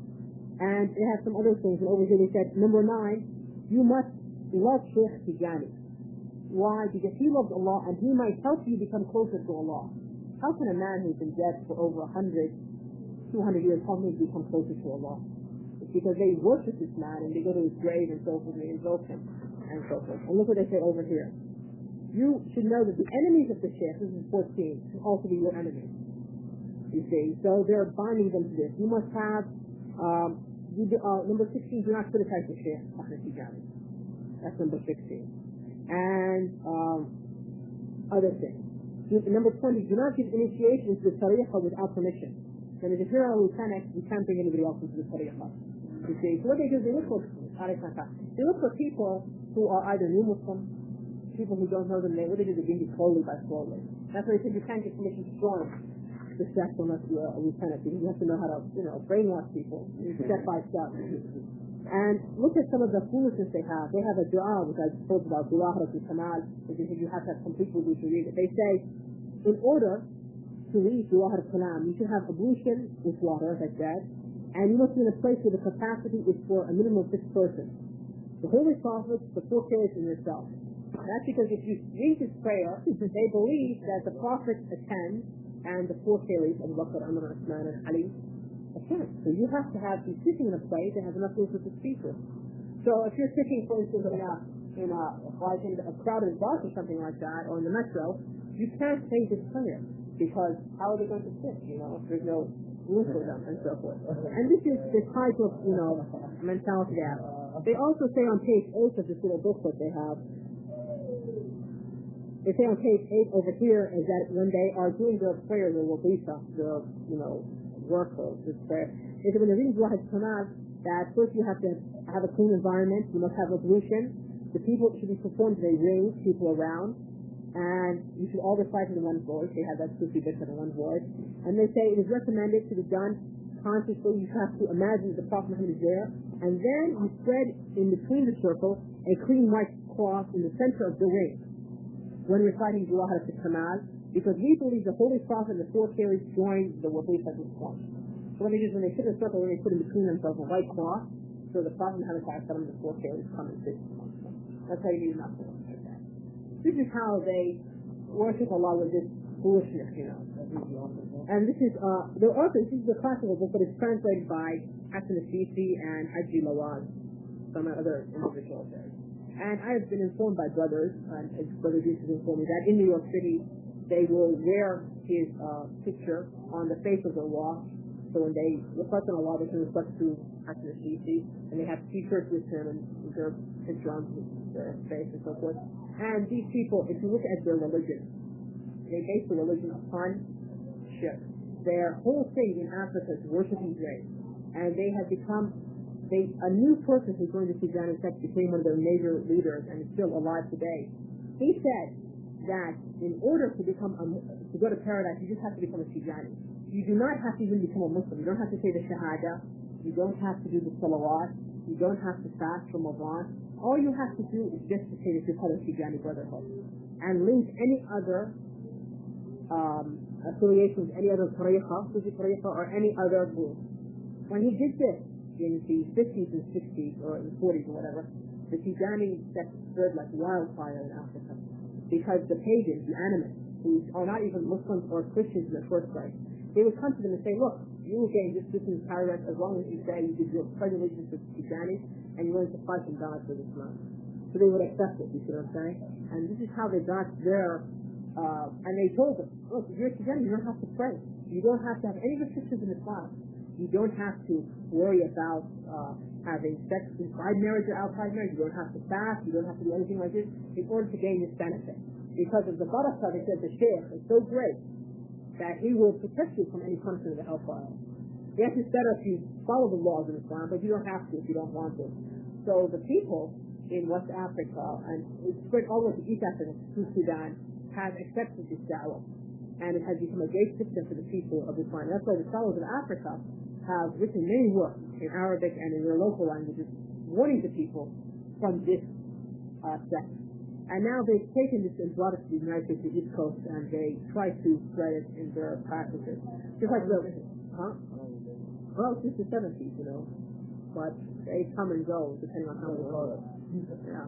[SPEAKER 4] And they have some other things, and over here they said, number nine, you must love Shaykh Tijani. Why? Because he loves Allah and he might help you become closer to Allah. How can a man who's been dead for over one hundred, two hundred years help me become closer to Allah? Because they worship this man and they go to his grave and so forth and they invoke him and so forth. And look what they say over here. You should know that the enemies of the Shaykh, this is fourteen, should also be your enemies. You see, so they're binding them to this. You must have, um, you do, uh, number sixteen, do not criticize the Shaykh, Ahmed Tijani. That's number sixteen. And um, other things. Number twenty, do not give initiation to the tariqah without permission. And if you're a lieutenant, you can't bring anybody else into the tariqah. You see, so what they do is they look for they look for people who are either new Muslims, people who don't know the name. What they do is they bring you slowly by slowly. That's why they said you can't get permission to join the sect unless you're a lieutenant, because you have to know how to, you know, brainwash people step by step. And look at some of the foolishness they have. They have a dua, which I spoke about, Jawahir al-Kamal, which is you have to have complete wudu to read it. They say, in order to read Jawahir al-Kalam, you should have ablution with water, as I said, and you must be in a place where the capacity is for a minimum of six persons. The Holy Prophets, the four pillars in yourself. That's because if you read this prayer, they believe that the Prophets attend and the four pillars, Abu Bakr, Umar, Uthman, and Ali, attend. So you have to have, be sitting in a place that has enough room to speak with. So if you're sitting, for instance, in a, in a, like in a crowded bus or something like that, or in the metro, you can't say this prayer, because how are they going to sit, you know, if there's no room for them, and so forth. And this is the type of, you know, mentality they have. They also say on page eight of this little booklet they have, they say on page eight over here is that when they are doing their prayer, their wabisa, their, you know, work of this prayer, they say when they're reading Jawahir al-Kamal, that first you have to have a clean environment, you must have ablution, the people should be performed in a ring, people around, and you should all recite in one voice. They have that fifty bits in one voice. And they say it is recommended to be done consciously. You have to imagine that the Prophet Muhammad is there, and then you spread in between the circle a clean white cloth in the center of the ring when reciting Jawahir al-Kamal, Because we believe the Holy Prophet and the four carriers joined the Wahhabis at this point. So what they do is when they sit in a circle, when they put in between themselves a white cloth, so the Prophet Muhammad and the four carriers come and sit amongst them. That's how you need not to worship that. This is how they worship Allah with this foolishness, you know. And this is, uh, the author, this is the classical book, but it's translated by Hassan al-Sisi and Haji Lawaz, some other individuals there. And I have been informed by brothers, and as Brother Yusuf informed me, that in New York City, they will wear his uh, picture on the face of the wall. So when they reflect on Allah, they can reflect through Hassan al-Sisi, and they have t-shirts with him and with their picture on their face and so forth. And these people, if you look at their religion, they base the religion upon shirk. Their whole thing in Africa is worshiping graves. And they have become, they, a new person who's going to Tijani sect became one of their major leaders and is still alive today. He said that in order to become a, to go to paradise, you just have to become a Tijani. You do not have to even become a Muslim. You don't have to say the Shahada. You don't have to do the Salawat. You don't have to fast from Ramadan. All you have to do is just to say that you're part of Tijani Brotherhood and link any other um, affiliation with any other tariqa, Sufi tariqa, or any other group. When he did this in the fifties and sixties, or in the forties or whatever, the Tijani sect spread like wildfire in Africa because the pagans, the animists, who are not even Muslims or Christians in the first place, they would come to them and say, look, you will gain this distance in paradise as long as you say you did your pledge allegiance to Tijani and you're willing to fight and die for Islam. So they would accept it, you see what I'm saying? And this is how they got their, uh, and they told them, look, if you're a Tijani, you don't have to pray. You don't have to have any restrictions in Islam. You don't have to worry about uh, having sex inside marriage or outside marriage. You don't have to fast. You don't have to do anything like this in order to gain this benefit. Because of the barakah, they said the shaykh is so great that he will protect you from any punishment of the hellfire. Yes, it's better if you follow the laws of Islam, but you don't have to if you don't want to. So the people in West Africa, and it's spread all over to East Africa, to Sudan, have accepted this da'wah. And it has become a great system for the people of Islam. That's why the scholars of Africa have written many works in Arabic and in their local languages warning the people from this uh, sect. And now they've taken this and brought it to the United States, the East Coast, and they try to spread it in their practices. Just like the, huh? Well, since the seventies, you know, but they come and go depending on how they go. Yeah.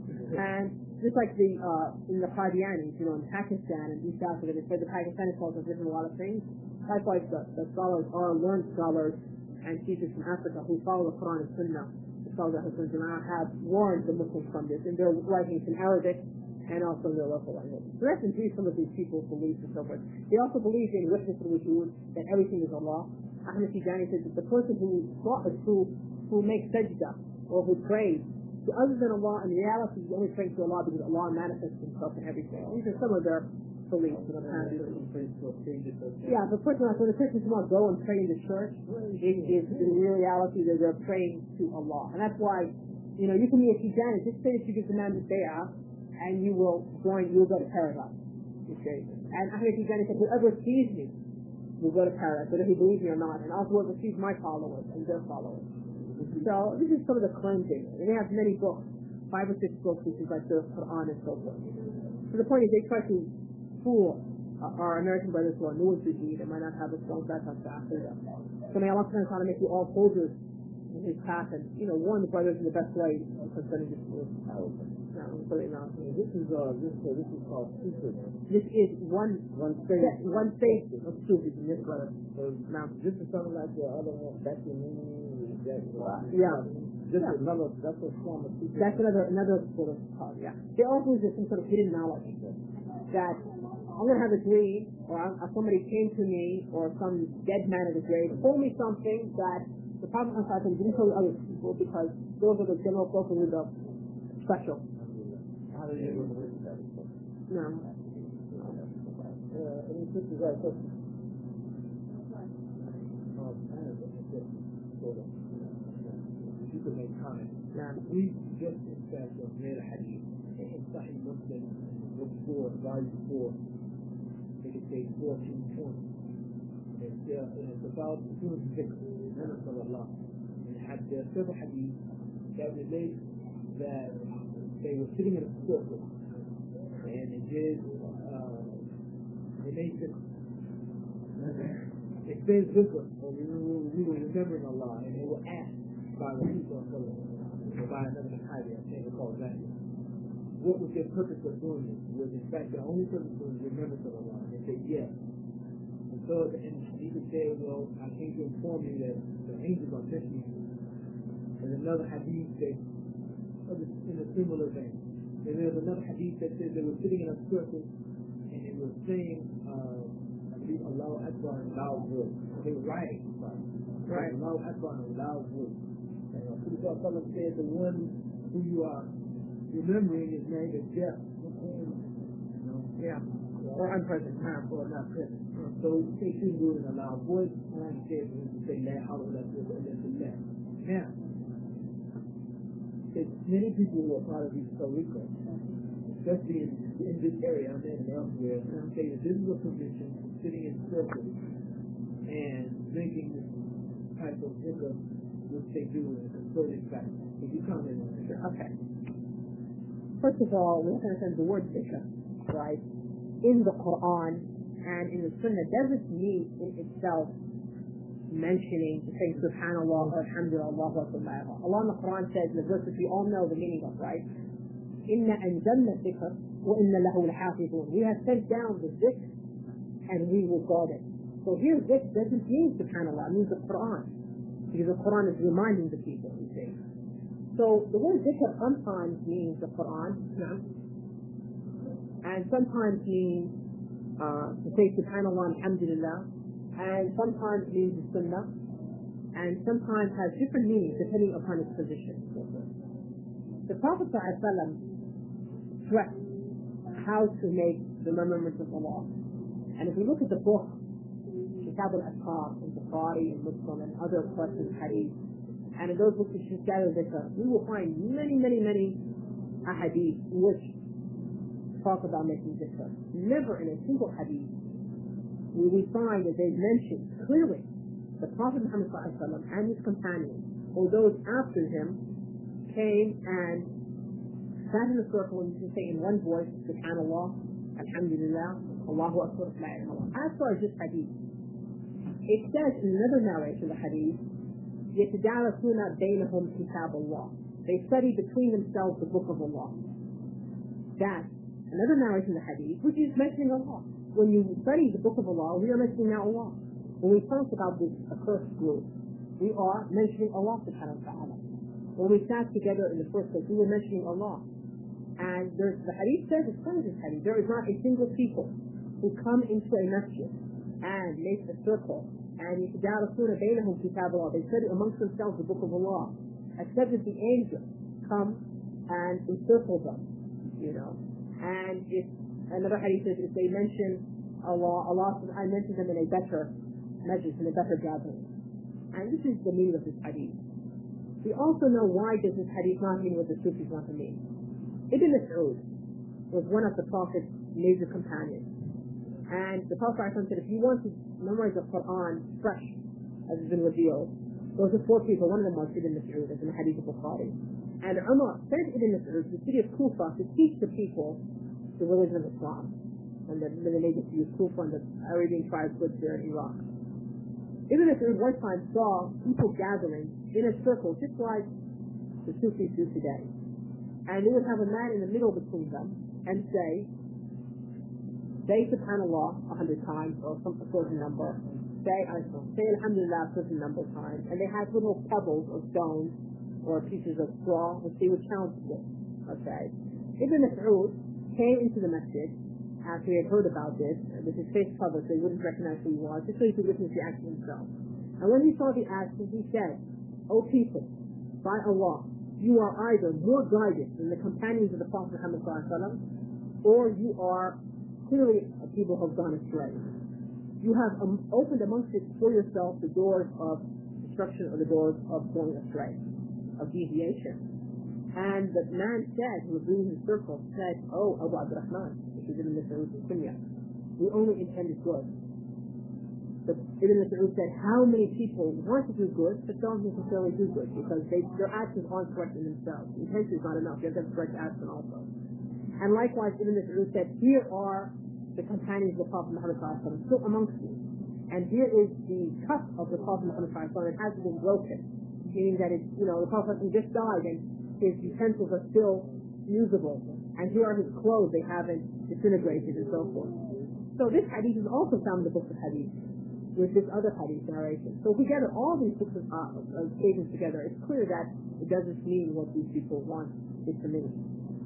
[SPEAKER 4] And just like the, uh, in the Qadianis, you know, in Pakistan and East Africa, they said the Pakistani culture has written a lot of things. Likewise, the, the scholars are learned scholars and teachers from Africa who follow the Quran and Sunnah. The scholars of Hassan Jama'ah have warned the Muslims from this in their writings in Arabic and also in their local language. So that's indeed some of these people's beliefs and so forth. They also believe in witness to wujud, that everything is Allah. Ahmed Tijani says that the person who who who makes sajda or who prays to other than Allah, in reality, he only prays to Allah because Allah manifests himself in everything. These are some of their beliefs. You know, yeah, the person, when the Christians want to go and pray in the church, it is in reality that they're praying to Allah. And that's why, you know, you can be a Tijani, just say that you give the man the bay'ah, and you will join, you will go to paradise. You see? And Ahmed Tijani said, whoever sees me will go to paradise, whether he believes me or not, and also whoever sees my followers and their followers. So this is some of the cleansing. And they have many books, five or six books, which is like the Quran and so forth. So the point is they try to fool uh, our American brothers who are new to Sufi that might not have a strong background to Aqidah. So may Allah subhanahu wa ta'ala make you all soldiers in his path and, you know, warn the brothers in the best way concerning this fool.
[SPEAKER 3] This is uh, this uh, this is called secret.
[SPEAKER 4] This is one
[SPEAKER 3] One stage.
[SPEAKER 4] one stage of Sufis in this brother.
[SPEAKER 3] So now this is something like the other one. That's the meaning.
[SPEAKER 4] Yeah.
[SPEAKER 3] This
[SPEAKER 4] yeah.
[SPEAKER 3] is another. That's a form of secret.
[SPEAKER 4] That's another another sort of part. Yeah. They also use some sort of hidden knowledge that I'm going to have a dream, or I'm, or somebody came to me, or some dead man at a grave told me something that the Prophet didn't tell other people because those are the general focus of the special.
[SPEAKER 3] How do you do that?
[SPEAKER 4] No.
[SPEAKER 3] Uh, any sisters got a question? You could make comments.
[SPEAKER 4] Yeah.
[SPEAKER 3] We just in fact have made a hadith in Sahih Muslim, book four, volume four. They could say fourteen points. It's, uh, it's about human zikr, Nabi sallallahu. And had the third hadith that relates that they were sitting in a circle, and it did uh,
[SPEAKER 5] make it, it says zikr, or we were, we were remembering Allah, and they were asked by the people of Allah, or by another Sahabi, I can't recall exactly, what was their purpose of doing it? Was in fact the only purpose was remembrance of Allah? And they said yes. And so, and he could say, well, I came to inform you that the angels are listening. And another hadith that, in a similar vein. And there's another hadith that says they were sitting in a circle and they were saying, uh, I believe, Allahu Akbar in a loud voice. They were writing, sorry. Right. Allahu Akbar in a loud voice. And uh, Prophet said, the one who you are remembering his name is death.
[SPEAKER 4] Yeah. Or unpresent.
[SPEAKER 5] Or not present. So they shouldn't do it in a loud voice. And I said for him to say, La hawla wala quwwata illa billah. Now, many people who are part of these tariqas, especially in, in this area, I'm in and elsewhere, some say that this is a permission for sitting in circles and drinking this type of liquor, which they do in a concerted fashion. If you comment on it.
[SPEAKER 4] Okay. First of all, we have to understand the word dhikr, right? In the Quran and in the Sunnah doesn't mean in itself mentioning, saying Subhanallah or Alhamdulillah, Allahu Akbar. Allah in the Quran says, in the verse that we all know the meaning of, right? Inna anzalna dhikr wa inna lahu lahafidun. We have sent down the dhikr and we will guard it. So here dhikr doesn't mean Subhanallah, it means the Quran. Because the Quran is reminding the people, you see. So the word dhikr sometimes means the Quran, and sometimes means uh, to say Subhanallah, Alhamdulillah, and sometimes means the Sunnah, and sometimes has different meanings depending upon its position. The Prophet ﷺ stressed how to make the remembrance of Allah. And if we look at the book, Kitab al-Ashab, and Bukhari, and Muslim, and other questions, Hadith, and in those books which is gathered dhikr, we will find many, many, many ahadith which talk about making dhikr. Never in a single hadith will we find that they mention clearly the Prophet Muhammad ﷺ and his companions, or those after him, came and sat in a circle and you can say in one voice, Subhanallah, Alhamdulillah, Allahu Akbar, La ilaha illallah. As far as this hadith, it says in another narration of the hadith, يَتَدَارَسُونَ بَيْنَهُمْ كِتَابَ اللَّهِ. They study between themselves the book of Allah. That's another narration of the hadith, which is mentioning Allah. When you study the book of Allah, we are mentioning now Allah. When we talk about this accursed group, we are mentioning Allah subhanahu wa ta'ala. When we sat together in the first place, we were mentioning Allah. And there's, the hadith says, it's funny this hadith, there is not a single people who come into a masjid and make a circle and يَتَدَارَسُونَ بَيْنَهُمْ كِتَابَ اللَّهِ. They study amongst themselves the book of Allah, except that the angels come and encircle them, you know. And if another hadith says, if they mention Allah, Allah says, I mention them in a better measure, in a better gathering. And this is the meaning of this hadith. We also know why does this hadith not mean what the Sufis want to mean. Ibn Mas'ud was one of the Prophet's major companions. And the Prophet said, if you want to memorize the Quran fresh, as has been revealed, those are four people. One of them was Ibn Mas'ud, as in the Hadith of Bukhari. And Umar sent Ibn Mas'ud to the city of Kufa to teach the people the religion of Islam. And then they made it to use Kufa and the Arabian tribes lived there in Iraq. Ibn Mas'ud one time saw people gathering in a circle, just like the Sufis do today. And they would have a man in the middle between them and say, say Subhanallah a hundred times or some certain number. Say, I don't know, say Alhamdulillah a certain number of times. And they had little pebbles or stones or pieces of straw which they would challenge with. Okay. Ibn Mas'ud came into the masjid after he had heard about this, with his face covered so he wouldn't recognize who he was, just so he could witness the action himself. And when he saw the action, he said, O people, by Allah, you are either more guided than the companions of the Prophet Muhammad sallallahu alaihi wasallam, or you are clearly people who have gone astray. You have um, opened amongst it for yourself the doors of destruction or the doors of going astray, of deviation. And the man said, who was leading his circle, said, Oh, Abu Abdurrahman, which is Ibn Mas'ud kunya, we only intended good. But Ibn Mas'ud said, how many people want to do good, but don't necessarily do good, because they, their actions aren't correct in themselves. Intention is not enough. You have to have correct action also. And likewise, Ibn Mas'ud said, here are the companions of the Prophet Muhammad sallallahu alaihi wasallam, still amongst you. And here is the cup of the Prophet Muhammad sallallahu alaihi wasallam. It hasn't been broken, meaning that it's, you know, the Prophet just died and his utensils are still usable. And here are his clothes, they haven't disintegrated and so forth. So this hadith is also found in the books of hadith, with this other hadith narration. So if we gather all these books of uh, statements together, it's clear that it doesn't mean what these people want it to mean.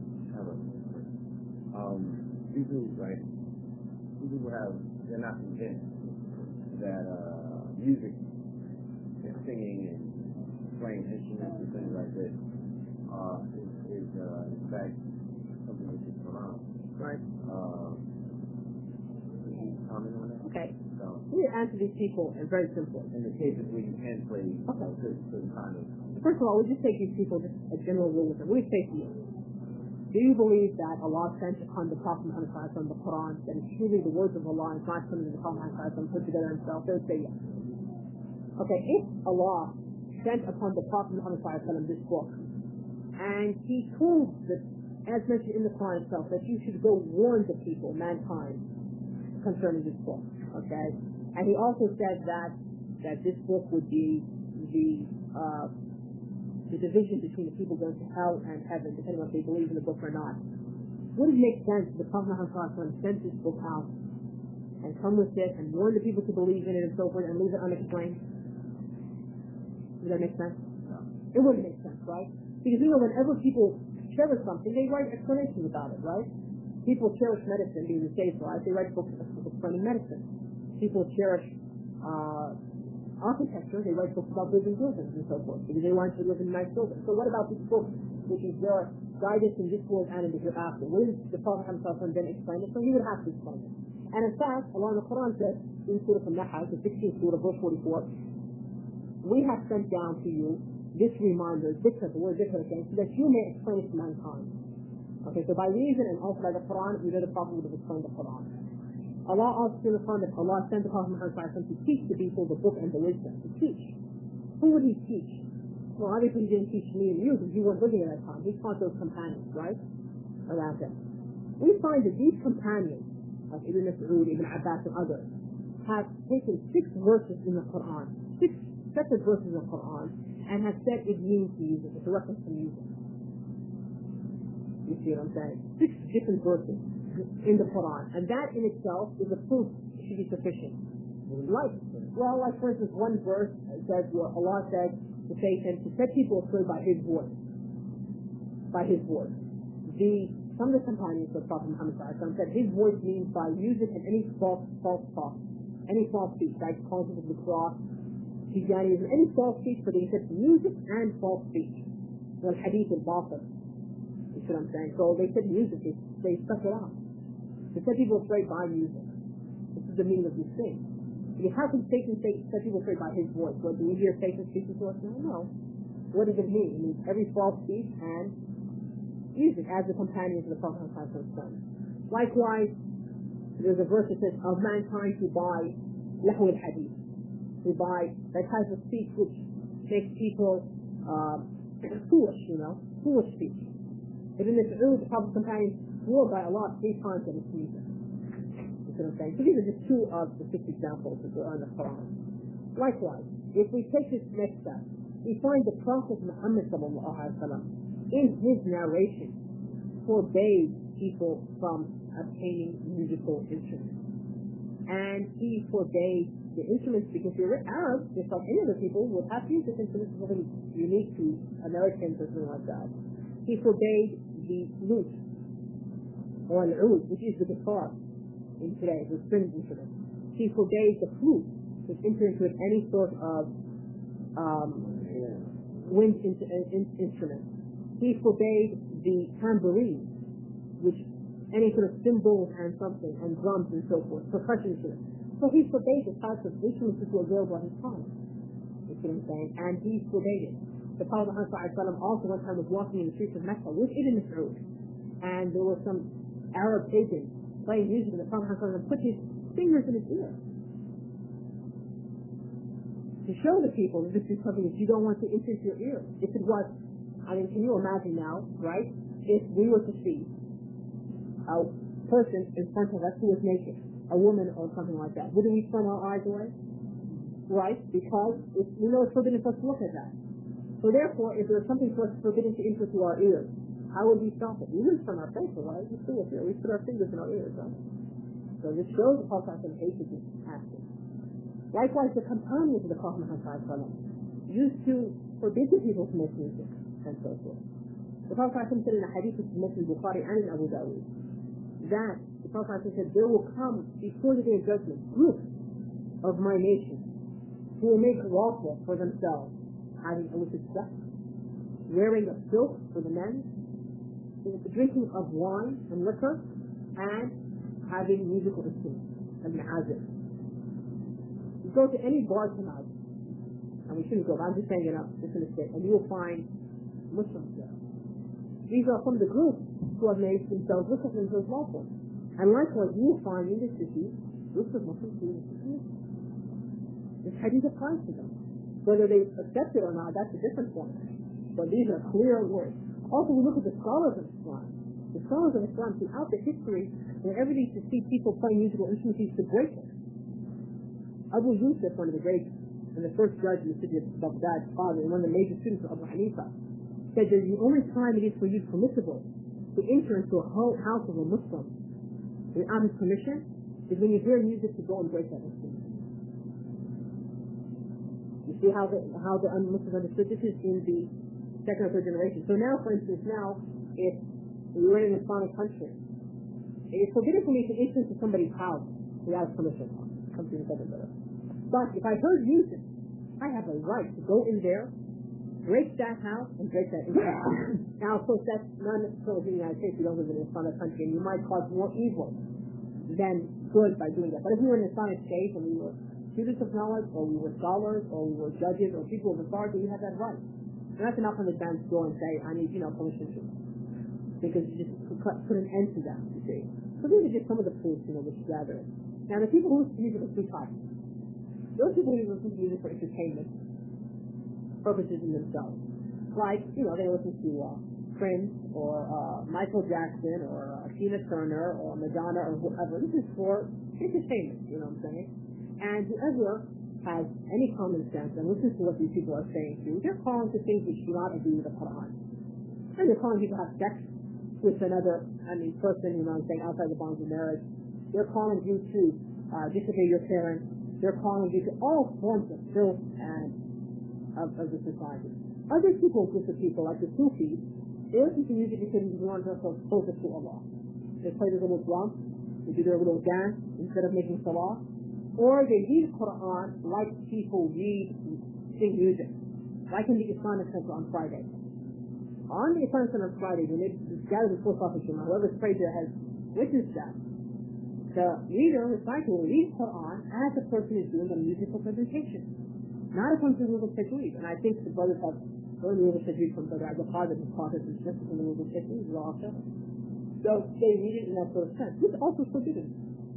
[SPEAKER 2] Um, people, right, people have, they're not convinced that uh, music and singing and playing instruments and things like this uh, is, is uh, in fact, something which is Quran.
[SPEAKER 4] Right.
[SPEAKER 2] Uh, can you comment on that?
[SPEAKER 4] Okay.
[SPEAKER 2] So,
[SPEAKER 4] We answer these people and very simple.
[SPEAKER 2] in the cases where you can play uh,
[SPEAKER 4] Okay.
[SPEAKER 2] certain, certain kind of
[SPEAKER 4] First of all, we just take these people, just a general rule with them. We say to you, do you believe that Allah sent upon the Prophet Muhammad sallallahu alaihi wasallam the Quran, that is truly the words of Allah and not something that the Prophet Muhammad sallallahu alaihi wasallam put together himself? They would say yes. Okay, if Allah sent upon the Prophet Muhammad sallallahu alaihi wasallam this book, and he told that, as mentioned in the Quran itself, that you should go warn the people, mankind, concerning this book, okay? And he also said that that this book would be the uh, the division between the people going to hell and heaven, depending on if they believe in the book or not. Would it make sense if the Prophet Muhammad sent this book out and come with it and warn the people to believe in it and so forth and leave it unexplained? Does that make sense?
[SPEAKER 2] No.
[SPEAKER 4] It wouldn't make sense, right? Because you know, whenever people cherish something, they write explanations about it, right? People cherish medicine, being the safe, right? They write books explaining medicine. People cherish uh, architecture, they write books about building buildings and so forth, because they want to live in nice buildings. So what about this book, which is their guidance in this world and in the hereafter? Wouldn't the Prophet himself then explain it? So he would have to explain it. And in fact, Allah in the Quran says, in Surah Al-Nahl, the sixteenth Surah, verse forty-four, we have sent down to you this reminder, dhikr, the word dhikr again, so that you may explain it to mankind. Okay, so by reason and also by the Quran, we know the Prophet would have explained the Quran. Allah also in the Quran that Allah sent the Prophet Muhammad to teach the people the book and the wisdom, to teach. Who would he teach? Well, obviously he didn't teach me and you because you weren't living at that time. He taught those companions, right? Around him. We find that these companions, like Ibn Mas'ud, Ibn Abbas and others, have taken six verses in the Quran, six separate verses in the Quran, and have said it means music. It's a reference to music. You see what I'm saying? Six different verses in the Quran, and that in itself is a proof it should be sufficient. Like, well, like for instance, one verse says where Allah says to Satan to set people astray by his voice, by his voice. The some of the companions of Prophet Muhammad said his voice means by music and any false false talk, any false speech, like concept of the cross, Tijanism, any false speech, but they said music and false speech. Well, hadith al-batil. You see what I'm saying? So they said music, they, they stuck it out. They set people afraid by music. This is the meaning of these things. Because how can Satan say, set people afraid by his voice? Well, do we hear Satan speaking to us? No, no. What does it mean? It means every false speech and music, as the companions of the Prophet Muhammad said. Likewise, there's a verse that says, of mankind who buy lahu al-hadith, who buy that type of speech which makes people uh, foolish, you know, foolish speech. Ibn Mas'ud, the Prophet's companions, swore by Allah three times that it's music. You see what I'm saying? So these are just two of the six examples that are in the Quran. Likewise, if we take this next step, we find the Prophet Muhammad sallallahu alaihi wasallam in his narration forbade people from obtaining musical instruments. And he forbade the instruments because you're Arab, just like any other people, would have music instruments, something unique to Americans or something like that. He forbade the lute, or an oud, which is the guitar in today, the string instrument. He forbade the flute, which enters into any sort of um, wind in, in, instrument. He forbade the tambourine, which any sort of cymbals and something, and drums and so forth, percussion instruments. So he forbade the types of instruments which were available at his time. You see what I'm saying? And he forbade it. The Prophet Muhammad also one time was walking in the streets of Mecca with Ibn Mas'ud, and there were some Arab pagans playing music, and the Prophet Muhammad put his fingers in his ear to show the people that this is something that you don't want to enter into your ear. If it was, I mean, can you imagine now, right? If we were to see uh, person in front of us who is naked, a woman or something like that, wouldn't we turn our eyes away? Right? Because it's, we know it's forbidden for us to look at that. So therefore, if there's something for us forbidden to enter through our ears, how would we stop it? We wouldn't turn our face away. We still here. We put our fingers in our ears, right? So this shows the Prophet hated this action. Likewise, the companions of the Prophet Muhammad used to forbid the people to make music and so forth. The Prophet said in a hadith which is Muslim Bukhari and in Abu Dawud that the Prophet said there will come before the day of judgment groups of my nation who will make lawful for themselves having illicit sex, wearing of silk for the men, drinking of wine and liquor, and having musical instruments as ma'azif. You go to any bar tonight, and we shouldn't go, but I'm just saying it up, just in a state, and you will find Muslims there. These are from the groups who have made themselves look at themselves lawful. And likewise, you will find in this city groups of Muslims who are Muslims. This hadith applies to them. Whether they accept it or not, that's a different point. But these are clear words. Also, we look at the scholars of Islam. The scholars of Islam throughout the history, whenever they used to see people playing musical instruments, they used to break it. Abu Yusuf, one of the great and the first judge in the city of Baghdad, father, and one of the major students of Abu Hanifa, said that the only time it is for you permissible to enter into a whole house of a Muslim without his permission is when you hear music to go and break that instrument. You see how the how the Muslims understood this is in the second or third generation. So now, for instance, now if we were in an Islamic country, it is forbidden for me to enter into somebody's house without permission. Come to the second brother. But if I heard music, I have a right to go in there, break that house, and break that instrument. Now, of course, that's not necessarily in the United States. We don't live in an Islamic country, and you might cause more evil than good by doing that. But if we were in an Islamic state and we were students of knowledge, or we were scholars, or we were judges, or people of authority, we have that right. And that's enough of the time to go and say, I need, you know, permission to. Because you just put an end to that, you see. So these are just some of the proofs, you know, which gather. Now, the people who use it are two types. Those people who listen to music for entertainment purposes in themselves. Like, you know, they listen to uh, Prince, or uh, Michael Jackson, or uh, Tina Turner, or Madonna, or whoever. This is for entertainment, you know what I'm saying? And whoever has any common sense and listens to what these people are saying to, they're calling to things which do not agree with the Quran. And they're calling people to have sex with another, I mean, person, you know what I'm saying, outside the bonds of marriage. They're calling you to uh, disobey your parents. They're calling you to all forms of filth and of, of the society. Other people, groups of people, like the Sufis, they listen to music because they want themselves closer to Allah. They play their little drum, they do their little dance instead of making salah. Or they read Quran like people read, sing music, like in the Islamic Center on Friday. On the Islamic Center on Friday, when they gather before Prophet Jummah, whoever's prayed there has witnessed that. The reader, reciter, will read Quran as the person is doing a musical presentation, not a person who will take lead. And I think the brothers have learned a little bit from Brother Abdul Qadir, whose father is just in the little bit as well. So they read it in that sort of sense. This is also forbidden.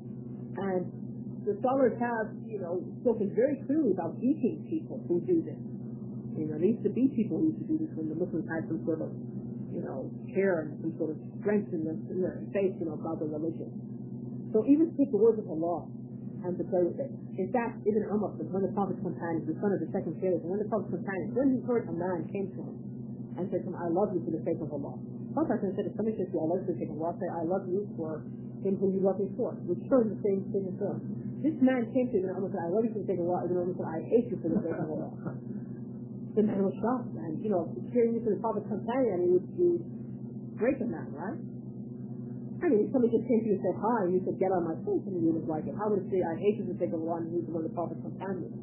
[SPEAKER 4] And the scholars have, you know, spoken very clearly about beating people who do this. You know, they used to beat people who used to do this when the Muslims had some sort of, you know, care and some sort of strength in their, in their faith, you know, about their religion. So even to take the words of Allah and to play with it. In fact, Ibn Umar, one of the Prophet's companions, the son of the second caliph, one of the Prophet's companions, when he heard a man came to him and said to him, I love you for the sake of Allah. The Prophet said, if somebody says to Allah for the sake of Allah, say, I love you for him whom you love me for, which shows the same thing in terms. This man came to Ibn Umar and said, I love you for the sake of Allah. Ibn Umar said, I hate you for the sake of Allah. The man was shocked, and, you know, hearing this from the Prophet's companion, he would, he would break the man, right? I mean, if somebody just came to you and said hi, and you said, get on my face, and you would like it. How would it say, I hate you for the sake of Allah, and he was one of the Prophet's companions?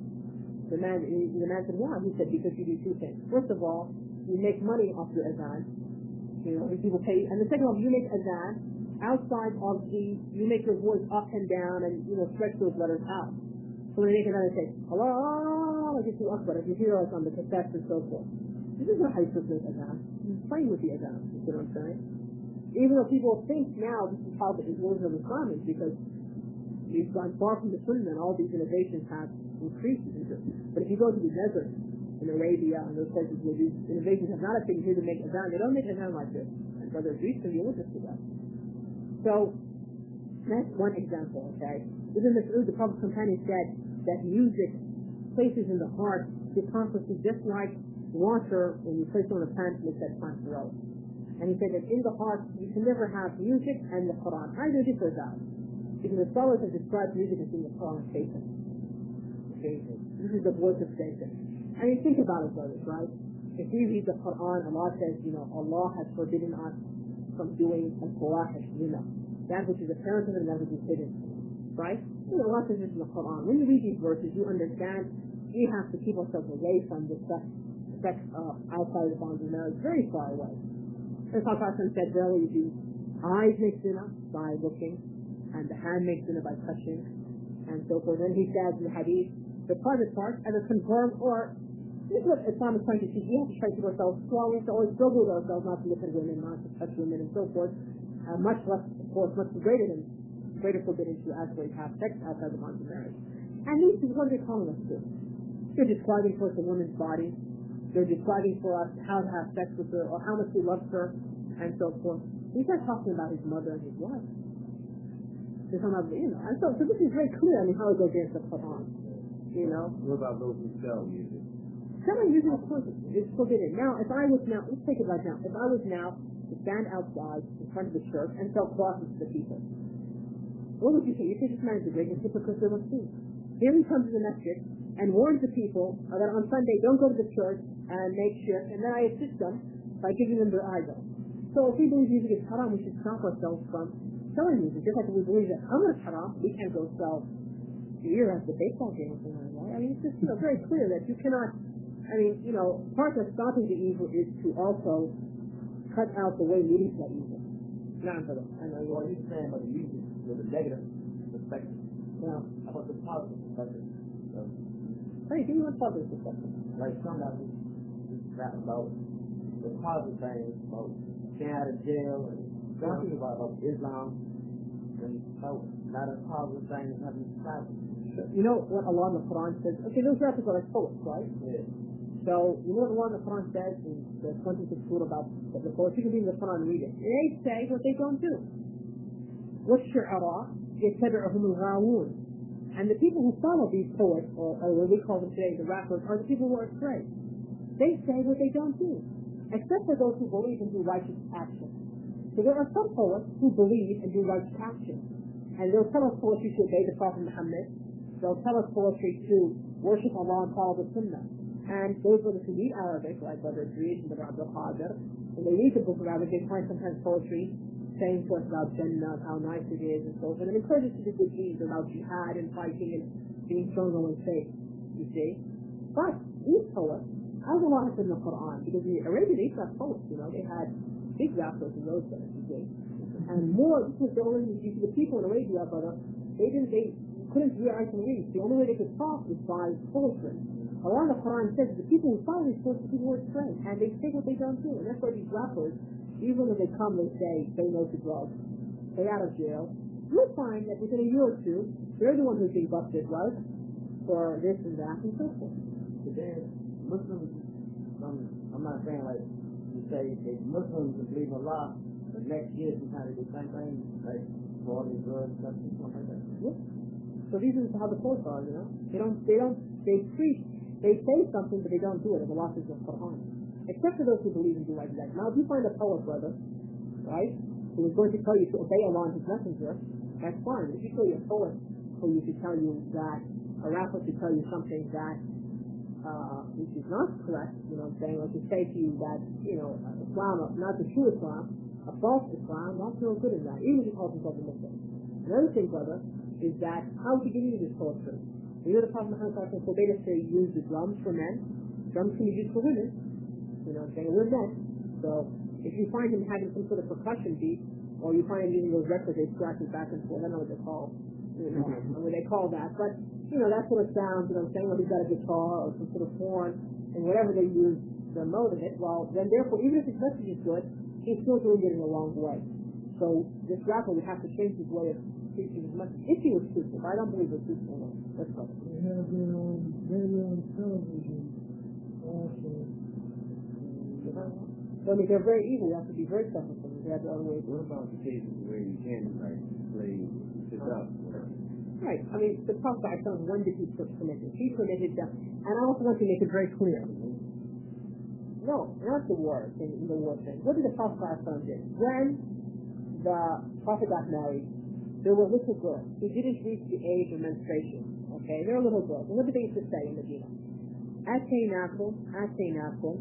[SPEAKER 4] The man, the man said, why? He said, because you do two things. First of all, you make money off your azan. You know, people pay, and the second of all, you make azan outside of the, you make your voice up and down and, you know, stretch those letters out. So when they make another say, Allah, like it's Akbar, if you hear us on the cassettes and so forth. This is not how you're supposed to make azan. You're playing with the azan, you know what I'm saying? Even though people think now this is how the words of Islam is, because we've gone far from the Sunnah and all these innovations have increased. But if you go to the desert in Arabia and those places where these innovations have not been here to make azan, they don't make azan like this. And Brother Idris can be witness to that. So that's one example, okay? Within the the Prophet's companion said that music places in the heart the consciousness just like water when you place it on a plant makes that plant grow. And he said that in the heart you can never have music and the Quran. Either this or that. Because the scholars have described music as being the Quran of Satan. Okay? This is the voice of Satan. I mean, think about it, brothers, right? If we read the Quran, Allah says, you know, Allah has forbidden us from doing al-fawahish, zina, that which is apparent and that which is hidden, right? You know, Allah says this in the Quran. When you read these verses, you understand we have to keep ourselves away from the sex, sex uh, outside of the bounds of marriage, very far away. As Prophet said, verily the eyes make zina by looking, and the hand makes zina by touching, and so forth. And he says in the hadith, the private part, either confirmed or this is what Islam is trying to teach. We have to try to keep ourselves strong. We have to always struggle with ourselves not to look at women, not to touch women, and so forth. Uh, much less, of course, much greater than greater forbidden to actually have sex outside the bonds of marriage. And these is what they're calling us to. They're describing for us a woman's body. They're describing for us how to have sex with her, or how much he loves her, and so forth. He's not talking about his mother and his wife. They're talking about, you know, and so, so this is very clear. I mean, how it goes against the Quran. You know.
[SPEAKER 2] What about those who sell music?
[SPEAKER 4] Selling music, of course, is forbidden. Now, if I was now, let's take it right now. If I was now to stand outside in front of the church and sell crosses to the people, what would you say? You say this man is the greatest hypocrite there must be. Here he comes to the masjid and warns the people that on Sunday don't go to the church and make shift, and then I assist them by giving them their idol. So if we believe music is haram, we should stop ourselves from selling music. Just like if we believe that Hamr is haram, we can't go sell beer at the baseball game or something like that. I mean, it's just you know, very clear that you cannot. I mean, you know, part of stopping the evil is to also cut out the way leading to that evil. Not for them. I know
[SPEAKER 5] What he's saying about the music with a negative perspective.
[SPEAKER 4] Yeah.
[SPEAKER 5] How about the positive perspective? So,
[SPEAKER 4] hey, give me one positive perspective.
[SPEAKER 5] like some of us rap about the positive things, about getting out of jail, and talking about, about Islam, and how not a positive thing is having society.
[SPEAKER 4] You know what Allah in the Quran says? Okay, those rappers are like poets, right?
[SPEAKER 5] Yeah.
[SPEAKER 4] So, you know what Allah in the Quran says in the twenty-sixth surah about the poets? You can read in the Quran and read it. They say what they don't do. وَالشُّعَرَاء يَتَّبِعُهُمُ الْغَاوُونَ. And the people who follow these poets, or, or what we call them today, the rappers, are the people who are astray. They say what they don't do, except for those who believe and do righteous action. So there are some poets who believe and do righteous action. And they'll tell us poetry to obey the Prophet Muhammad. They'll tell us poetry to worship Allah and follow the Sunnah. And those of us who read Arabic, like Brother Idris and Brother Abdul Qadir, when they read the book of Arabic, they find sometimes poetry saying to us about Jannah, how nice it is, and so forth, and encourage us to do good deeds about jihad and fighting and being strong in faith, you see. But these poets, as Allah has said in the Quran, because the Arabian Islam poets, you know, they had big rappers in those days, you see. And more, this was the only, you see, the people in Arabia, brother, they didn't, they couldn't write and read. The only way they could talk was by poetry. Allah in the Quran says the people who follow these poets, the people who are astray, and they say what they don't do. And that's why these rappers, even when they come, they say, say no to drugs, stay out of jail. You'll find that within a year or two, they're the ones who's being busted, right? For this and that and so forth.
[SPEAKER 5] But then, Muslims, I'm, I'm not saying like, you say, they Muslims and believe in Allah, but next year sometimes they do the same thing, like, for all these drugs, stuff, and stuff like that.
[SPEAKER 4] Yeah. So these are how the poets are, you know? They don't, they don't, they preach, they say something, but they don't do it, as Allah says in the Quran. Except for those who believe and do like that. Now, if you find a poet, brother, right, who is going to tell you to obey Allah and His Messenger, that's fine. If you tell you a poet who you should tell you that, a rapper should tell you something that, uh, which is not correct, you know what I'm saying, or to say to you that, you know, Islam, not the true Islam, a false Islam, that's no good in that, even if you call yourself a Muslim. Another thing, brother, is that, how would you get into this poetry? You know the Prophet Muhammad forbade us to use the drums for men. Drums can be used for women. You know what I'm saying? We're men. So if you find him having some sort of percussion beat, or you find him using those records they scratch back and forth, I don't know what they're called. You know, mm-hmm. what they call that. But, you know, that sort of sounds, you know what I'm saying, when he's got a guitar or some sort of horn, and whatever they use, the mode of it, well, then therefore, even if his message is good, he's still doing it in the wrong way. So this rapper would have to change his way of preaching his message, if he was truthful. I don't believe it's truthful. No. Let's go.
[SPEAKER 3] They have their own radio and television also.
[SPEAKER 4] So, I mean, they're very evil. You have to be very careful from them. They have their own ways.
[SPEAKER 2] What about the cases where you can like play it up?
[SPEAKER 4] Right. I mean, the Prophet ﷺ, when did he permit it? He permitted them. And I also want to make it very clear. No, not the word, in, in the word thing. What did the Prophet ﷺ do? When the Prophet got married, there were little girls who didn't reach the age of menstruation. Okay? They were little girls. And what did they used to say in Medina? أتيناكم أتيناكم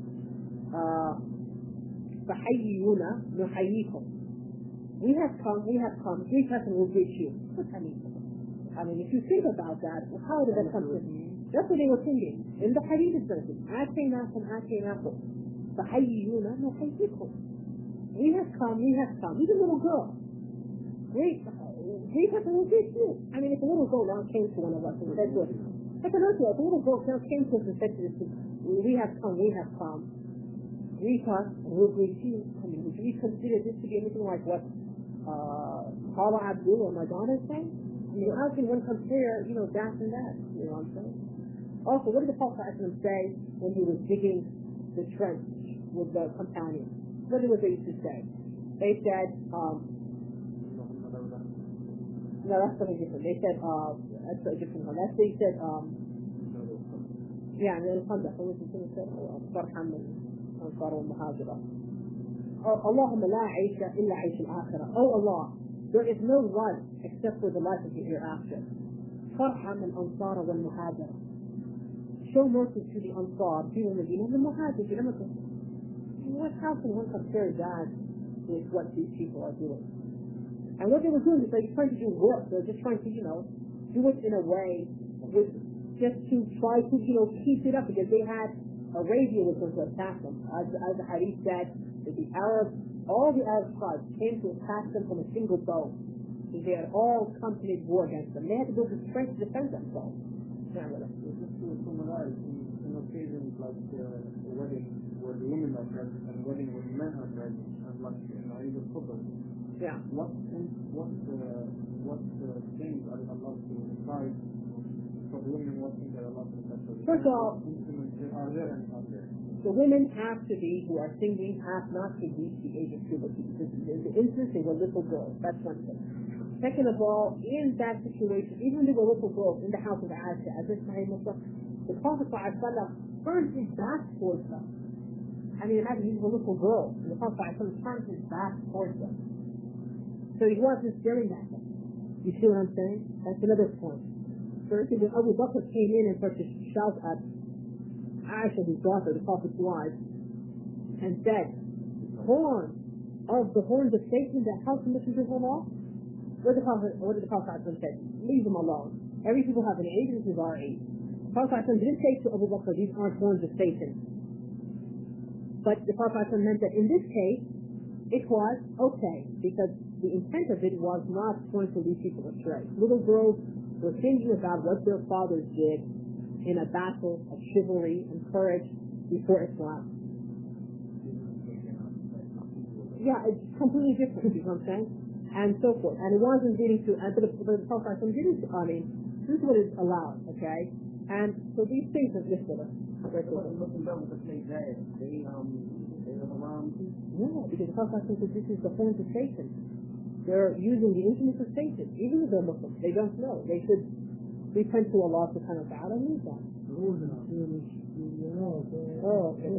[SPEAKER 4] فحيونا نحييكم. We have come, we have come, greet us and we'll greet you. What's that mean? I mean, if you think about that, how did that come to? That's what they were thinking. In the hadith it says, أتيناكم أتيناكم فحيونا نحييكم. We have come, we have come. He's a little girl. Greet, greet us and we'll greet you. I mean, if a little girl now came to one of us and said to us, I can answer, if a little girl now came to us and said to us, we have come, we have come. Greet us and we'll greet you. I mean, would you consider this to be anything like what uh, Paula Abdul or Madonna is saying? I mean, how can one compare, you know, that and that? You know what I'm saying? Also, what did the Prophet say when he was digging the trench with the companions? What did they used to say? They said, um, no, that's something different. They said, uh, that's a different one. That's they said, um, yeah, and then Hamza, what was the thing that said? Farham Ansar al-Muhajira. Allahumma la aisha illa aish al-akhirah. Oh Allah, there is no life except for the life of the hereafter. Farham al-Ansar wal-Muhajira. Show mercy to the Ansar, people in Medina, and the Muhajir. What, how can one compare that with what these people are doing? And what they were doing is they were trying to do work. They were just trying to, you know, do it in a way with just to try to, you know, keep it up because they had Arabia was going to attack them. As, as the hadith said, that the Arabs, all the Arab tribes came to attack them from a single bow. So they had all committed war against them. They had to build the strength to defend themselves.
[SPEAKER 3] Just to summarize, in, in occasions like uh, the wedding where the women are present and the wedding where the men are present, and like, you know, even football.
[SPEAKER 4] Yeah.
[SPEAKER 3] What what uh, what uh, things are Allah to decide for the women? What things are Allah to decide for the
[SPEAKER 4] First of all,
[SPEAKER 3] are there and not there?
[SPEAKER 4] the women have to be, who are singing, have not to reach the age of puberty. In the instance, they were little girls. That's one thing. Second of all, in that situation, even when they were little girls in the house of Aisha, as if Sahih Muslim, the Prophet ﷺ turned his back towards them. I mean, imagine these were little girls, and the Prophet ﷺ turned his back towards them. So he wasn't staring at them. You see what I'm saying? That's another point. First, when Abu Bakr came in and started to shout at Aisha, his daughter, the Prophet's wife, and said, horn of the horns of Satan that house the messenger of Allah? What did the Prophet, what did the Prophet say? Leave them alone. Every people have an age, this is our age. The Prophet didn't say to Abu Bakr, these aren't horns of Satan. But the Prophet meant that in this case, it was okay, because the intent of it was not going to lead people astray. Little girls were thinking about what their fathers did in a battle of chivalry and courage before Islam. Yeah, it's completely different, you know what I'm saying? And so forth. And it wasn't leading to, and but the, but the Prophet didn't, I mean, this is what is allowed, okay? And so these things are just sort of, no, because the Prophet said this is the horns of Satan. They're using the instruments of Satan, even if they're Muslims. They don't know. They should repent to Allah subhanahu wa ta'ala and leave that. Oh, okay.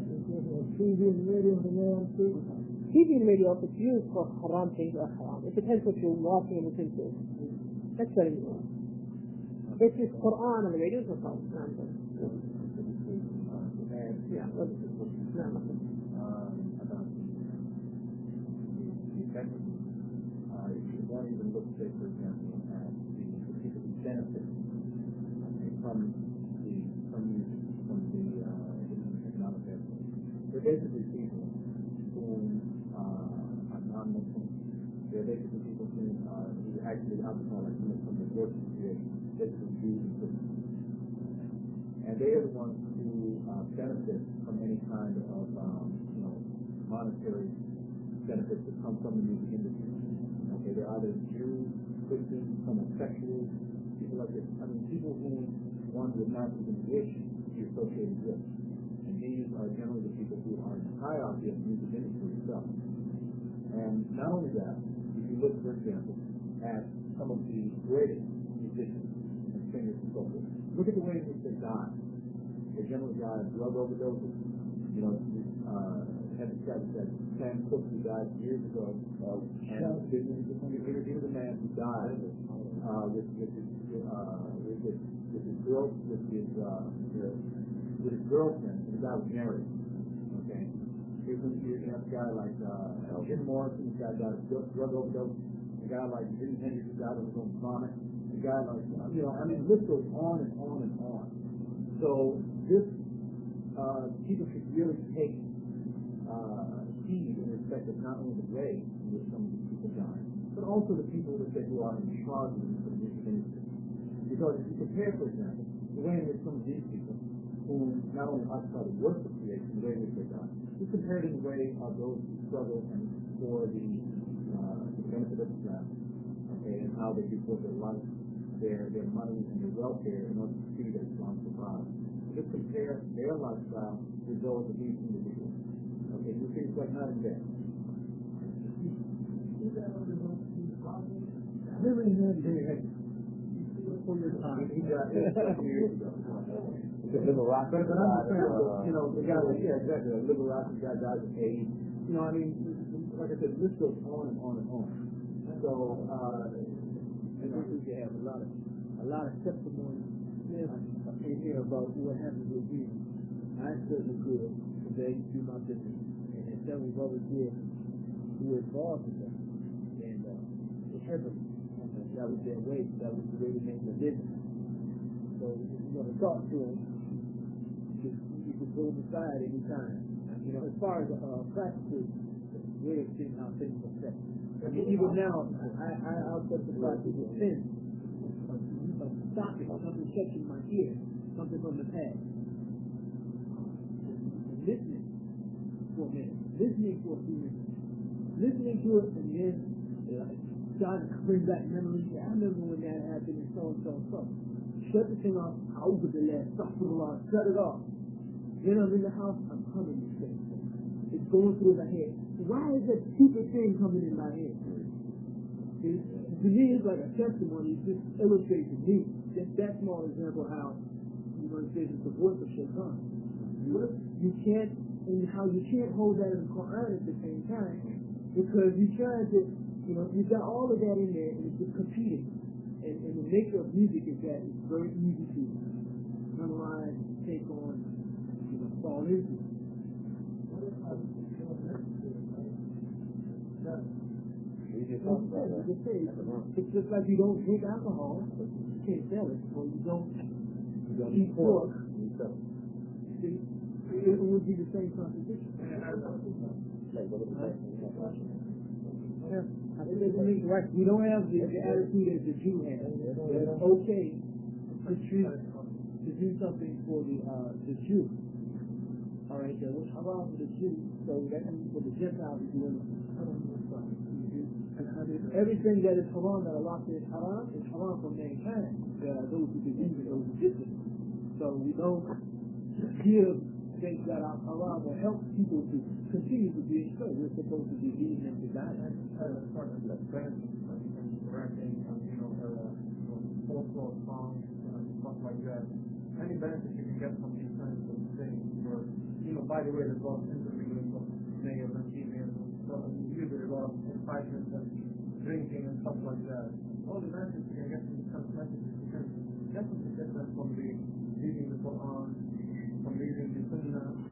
[SPEAKER 4] T V and radio, if it's used for haram things, are haram. It depends what you're watching and listening to. That's what it means. If it's Quran on the radio, it's no problem. Yeah. No.
[SPEAKER 2] Uh, if you don't even look, say, for example, at the specific benefits from the from the from the uh, economic benefits, they're basically people who uh, are non-Muslim. They're basically people who are who actually alcohol like from the work creation, basically Jews and Christians, and they are the ones who uh, benefit from any kind of um, you know monetary benefits that come from the music industry. Okay, they're either Jews, Christians, homosexuals, people like this. I mean, people who one would not even wish to be associated with. And these are generally the people who are in the hierarchy of the music industry itself.
[SPEAKER 6] And not only that, if you look, for example, at some of the greatest musicians and singers and so forth, look at the way in which they die. They generally die of drug overdoses. You know, uh, had this guy that Sam Cooke, who died years ago, uh, and he was a man who died uh, with, with, his, uh, with, his, with his girl, with his, uh, with his girlfriend, and the guy was married. Okay, here's when you have a guy like uh, Jim Morrison, this guy died of drug, drug overdose. A guy like Jimi Hendrix, who died of his own vomit. A guy like, you know, I mean, the list goes on and on and on. So this, uh, people should really take uh, heed in respect of not only the way in which some of these people die, but also the people that they who are in charge of the music industry. Because if you compare, for example, the way in which some of these people, who not only occupy the work of creation, the way in which they die, you compare it in the way of those who struggle and for the, uh, the benefit of the craft, okay, and how they devote their life, their their money, and their welfare in order to see that Islam survives. Just compare their lifestyle with those of these individuals. Okay, you see it's like night and day.
[SPEAKER 3] Really had
[SPEAKER 6] Jimi Hendrix.
[SPEAKER 3] for your time.
[SPEAKER 6] He got it a couple years ago.
[SPEAKER 2] But,
[SPEAKER 6] but I'm saying, uh, you know, the guy, yeah, exactly, a liberal Rocky guy dies of AIDS. You know, I mean, like I said, this goes on and on and on. So, uh,
[SPEAKER 5] I think we should have a lot of a lot of testimony in here about what happens with you. I certainly could today do my business, and there's several brothers here who were involved in that, and uh, it's heavily. That was their way. That was the way they made their business. So you're going to talk to them. You, you can go beside any time. You know, as far as uh, practices, way of seeing how things affect. I mean, even now, I, I, I'll set the practice of sin. Of stopping, something catching my ear, something from the past. Listening for a minute. Listening for a few minutes. Listening to it, and then uh, trying to bring back memories. Yeah, I remember when that happened and so and so and so. Shut the thing off. I opened the last stuff for a while. Shut it off. Then I'm in the house. I'm humming this thing. It's going through my head. Why is that stupid thing coming in my head? See, to me, it's like a testimony. It just illustrates to me just that small example how you know it's the voice of Shaitan. You can't, and how you can't hold that in the Quran at the same time because you're trying to, you know, you've got all of that in there and it's just competing. And, and the nature of music is that it's very easy to memorize, take on, you know, fall into. It's just like you don't drink alcohol, you can't sell it, or you don't, you don't eat pork. See, it would be the same contradiction. Yeah. I think it makes right. We don't have the, the attitude that the Jew has. That it's okay to treat, to do something for the uh, the Jew. All right, that was haram for the Jew, so that means for the Gentiles is doing everything that is haram that Allah says haram is haram for mankind. There are those who believe and those who disagree. So we don't give things that are haram or help people to continue to be astray. We're supposed to be leading them to God.
[SPEAKER 7] As part of that benefit, correcting, you know, folklore songs and stuff like that. Any benefit you can get from these kinds of things, or, you know, by the way, there's a lot of interviewing of males and females, so usually a lot of excitement and drinking and stuff like that. All the benefits you can get from these kinds of messages, you can definitely get them from the reading the Quran, from reading the Sunnah,